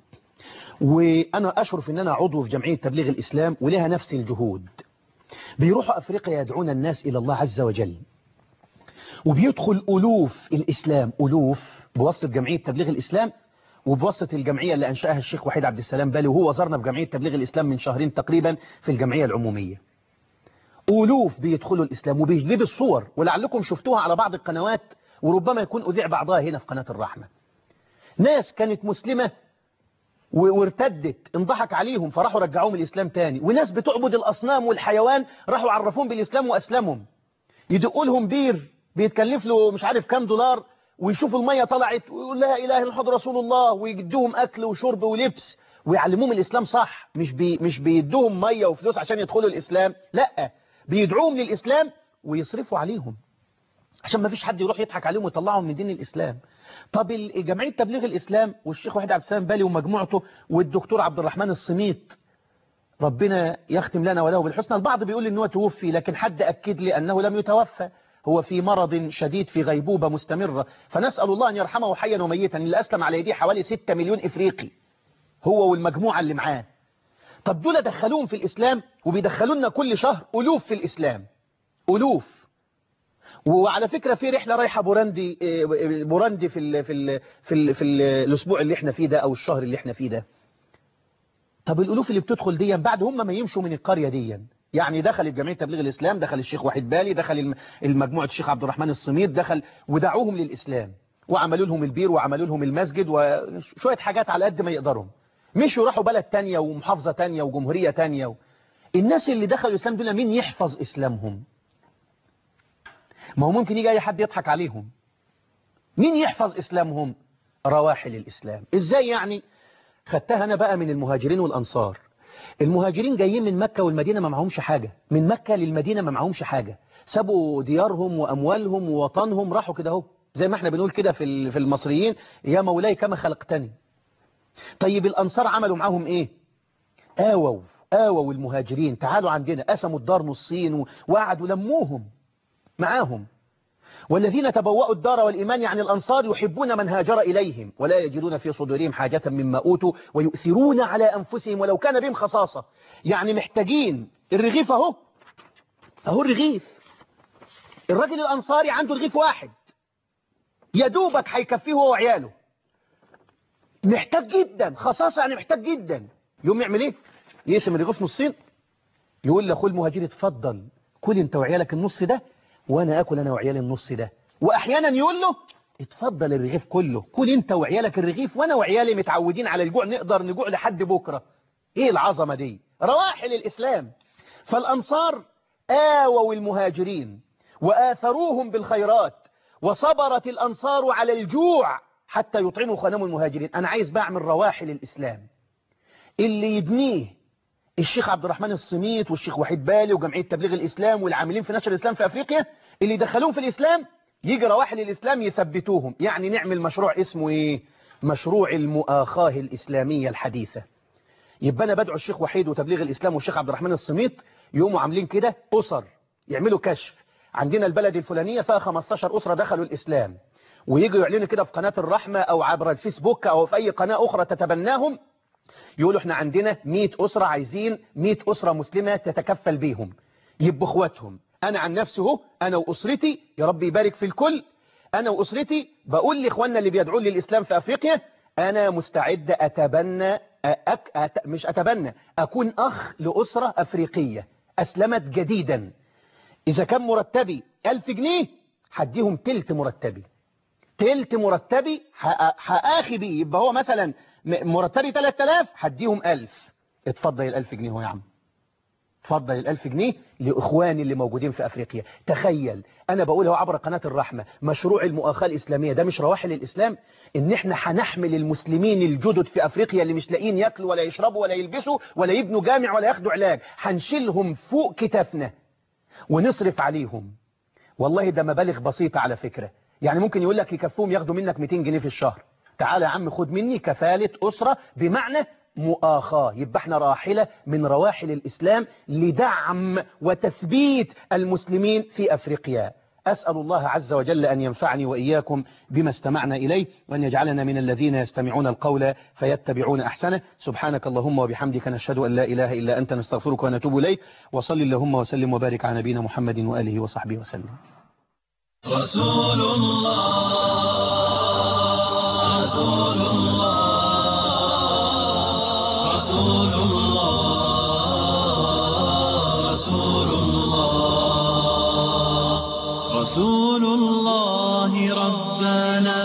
وأنا أشرف أن أنا عضو في جمعية تبليغ الإسلام ولها نفس الجهود، بيروحوا أفريقيا يدعون الناس إلى الله عز وجل، وبيدخل ألوف الإسلام، ألوف بواسطة جمعية تبليغ الإسلام وبواسطة الجمعية اللي أنشأها الشيخ وحيد عبد السلام بالي، وهو زارنا في جمعية تبليغ الإسلام من شهرين تقريبا في الجمعية العمومية. ألوف بيدخلوا الإسلام وبيجلبوا الصور، ولعلكم شفتوها على بعض القنوات، وربما يكون أذيع بعضها هنا في قناة الرحمة. ناس كانت مسلمة وارتدت، انضحك عليهم فراحوا رجعوهم الإسلام تاني، وناس بتعبد الأصنام والحيوان راحوا عرفوهم بالإسلام وأسلمهم. يدقوا لهم بير بيتكلف له مش عارف كام دولار، ويشوفوا المية طلعت ويقول لا إله إلا محمد رسول الله، ويجدوهم أكل وشرب ولبس ويعلموهم الإسلام صح. مش بي مش بيدوهم مية وفلوس عشان يدخلوا الإسلام، لا، بيدعوهم للإسلام ويصرفوا عليهم عشان ما فيش حد يروح يضحك عليهم ويطلعهم من دين الإسلام. طب جمعية تبليغ الإسلام والشيخ وحيد عبد السلام بالي ومجموعته والدكتور عبد الرحمن الصميت، ربنا يختم لنا وله بالحسنى. البعض بيقول إنه توفي، لكن حد أكد لي أنه لم يتوفى، هو في مرض شديد في غيبوبة مستمرة، فنسأل الله أن يرحمه حيا وميتا. اللي أسلم على يديه حوالي ستة مليون إفريقي، هو والمجموعة اللي معاه. طب دول دخلوهم في الإسلام وبيدخلوا لنا كل شهر ألوف في الإسلام، ألوف. وعلى فكرة في رحلة رايحة بوراندي بوراندي في ال في ال في ال في ال الأسبوع اللي احنا فيه ده أو الشهر اللي احنا فيه ده. طب الألوف اللي بتدخل دي بعد هم ما يمشوا من القرية دي، يعني دخل جمعية تبليغ الإسلام، دخل الشيخ وحيد بالي، دخل المجموعة الشيخ عبد الرحمن الصميت، دخل ودعوهم للإسلام وعملوا لهم البير وعملوا لهم المسجد وشوية حاجات على قد ما يقدروا. مشوا راحوا بلد تانية ومحافظة تانية وجمهورية تانية. الناس اللي دخلوا الإسلام دول مين يحفظ إسلامهم؟ ما هو ممكن يجي أي حد يضحك عليهم. مين يحفظ إسلامهم؟ رواحل الإسلام. إزاي يعني؟ خدتها أنا بقى من المهاجرين والأنصار. المهاجرين جايين من مكة والمدينة ما معهمش حاجة، من مكة للمدينة ما معهمش حاجة، سابوا ديارهم وأموالهم ووطنهم راحوا كده اهو، زي ما احنا بنقول كده في في المصريين، يا مولاي كما خلقتني. طيب الأنصار عملوا معاهم إيه؟ آووا آووا المهاجرين، تعالوا عندنا، قسموا الدار نصين وقعدوا لموهم معاهم. والذين تبوأوا الدار والإيمان يعني الأنصار يحبون من هاجر إليهم ولا يجدون في صدورهم حاجة مما أوتوا ويؤثرون على أنفسهم ولو كان بهم خصاصة. يعني محتاجين الرغيف أهو أهو الرغيف. الراجل الأنصاري عنده رغيف واحد يدوبك هيكفيه هو وعياله، محتاج جدا، خصاصة يعني محتاج جدا. يوم يعمل إيه؟ يقسم الرغيف نصين، يقول لأخوه المهاجر اتفضل كل انت وعيالك النص ده وانا اكل انا وعيالي النص ده. واحيانا يقول له اتفضل الرغيف كله، كل انت وعيالك الرغيف وانا وعيالي متعودين على الجوع، نقدر نجوع لحد بكرة. ايه العظمة دي؟ رواحل الاسلام. فالانصار آووا المهاجرين وآثروهم بالخيرات، وصبرت الانصار على الجوع حتى يطعموا غنم المهاجرين. انا عايز بعمل رواحل الاسلام اللي يبنيه الشيخ عبد الرحمن الصميت والشيخ وحيد بالي وجمعية تبليغ الإسلام والعاملين في نشر الإسلام في أفريقيا، اللي يدخلوهم في الإسلام يجي رواحل الإسلام يثبتوهم. يعني نعمل مشروع اسمه إيه؟ مشروع المؤاخاة الإسلامية الحديثة. يبقى أنا بدعو الشيخ وحيد وتبليغ الإسلام والشيخ عبد الرحمن الصميت يقوموا عاملين كده أسر، يعملوا كشف. عندنا البلد الفلانية فيها خمستاشر أسرة دخلوا الإسلام، ويجوا يعلنوا كده في قناة الرحمة أو عبر الفيسبوك أو في أي قناة أخرى تتبناهم، يقولوا احنا عندنا مئة أسرة عايزين مئة أسرة مسلمة تتكفل بيهم يبقوا اخواتهم. أنا عن نفسي هو أنا وأسرتي يا رب يبارك في الكل، أنا وأسرتي بقول لإخواننا اللي بيدعون للإسلام في أفريقيا أنا مستعد أتبنى أك... أت... مش أتبنى أكون أخ لأسرة أفريقية أسلمت جديدا. إذا كان مرتبي ألف جنيه هديهم تلت مرتبي، تلت مرتبي هآخي بيه، يبقى هو مثلا مرتبي ثلاثة آلاف هديهم ألف. اتفضل الألف جنيه هو يا عم، اتفضل الألف جنيه لإخواني اللي موجودين في أفريقيا. تخيل أنا بقولها عبر قناة الرحمة، مشروع المؤاخاة الإسلامية ده مش رواحل الإسلام؟ إن إحنا هنحمل المسلمين الجدد في أفريقيا اللي مش لاقيين ياكلوا ولا يشربوا ولا يلبسوا ولا يبنوا جامع ولا ياخدوا علاج، هنشيلهم فوق كتافنا ونصرف عليهم. والله ده مبالغ بسيطة على فكرة، يعني ممكن يقول لك يكفوهم ياخدوا منك مئتين جنيه في الشهر. تعال يا عم خد مني كفالة أسرة بمعنى مؤاخاة. يبقى احنا راحلة من رواحل الإسلام لدعم وتثبيت المسلمين في أفريقيا. أسأل الله عز وجل أن ينفعني وإياكم بما استمعنا إليه، وأن يجعلنا من الذين يستمعون القول فيتبعون أحسنه. سبحانك اللهم وبحمدك نشهد أن لا إله إلا أنت نستغفرك ونتوب إليك. وصل اللهم وسلم وبارك على نبينا محمد وآله وصحبه وسلم. رسول الله رسول الله رسول الله رسول الله رسول الله ربنا